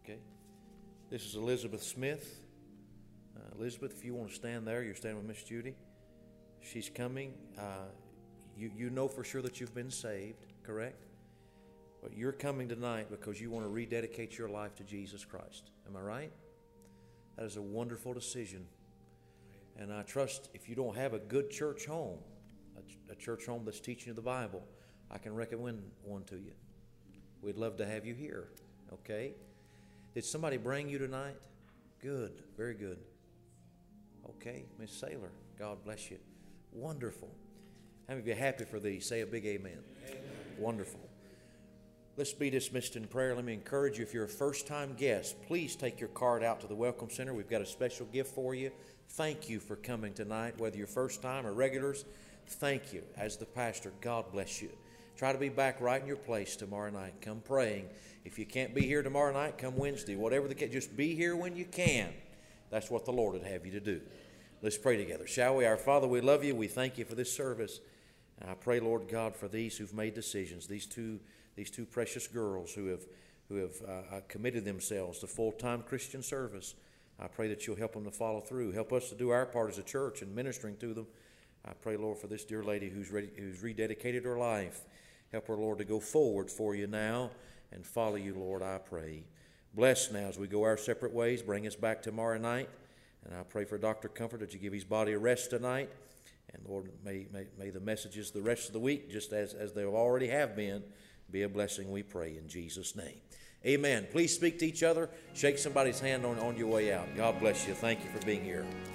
Okay. This is Elizabeth Smith. Uh, Elizabeth, if you want to stand there, you're standing with Miss Judy. She's coming. Uh, you, you know for sure that you've been saved, correct? But you're coming tonight because you want to rededicate your life to Jesus Christ. Am I right? That is a wonderful decision. And I trust if you don't have a good church home, a, a church home that's teaching you the Bible, I can recommend one to you. We'd love to have you here, okay? Did somebody bring you tonight? Good, very good. Okay, Miss Saylor, God bless you. Wonderful. How many of you are happy for these? Say a big amen. Amen. Wonderful. Let's be dismissed in prayer. Let me encourage you, if you're a first-time guest, please take your card out to the Welcome Center. We've got a special gift for you. Thank you for coming tonight, whether you're first-time or regulars. Thank you. As the pastor, God bless you. Try to be back right in your place tomorrow night. Come praying. If you can't be here tomorrow night, come Wednesday. Whatever the case, just be here when you can. That's what the Lord would have you to do. Let's pray together, shall we? Our Father, we love you. We thank you for this service. And I pray, Lord God, for these who've made decisions, these two these two precious girls who have who have uh, committed themselves to full-time Christian service. I pray that you'll help them to follow through. Help us to do our part as a church in ministering to them. I pray, Lord, for this dear lady who's ready, who's rededicated her life. Help her, Lord, to go forward for you now and follow you, Lord, I pray. Bless now as we go our separate ways. Bring us back tomorrow night. And I pray for Doctor Comfort that you give his body a rest tonight. And, Lord, may, may, may the messages the rest of the week, just as, as they already have been, be a blessing, we pray, in Jesus' name. Amen. Please speak to each other. Shake somebody's hand on, on your way out. God bless you. Thank you for being here.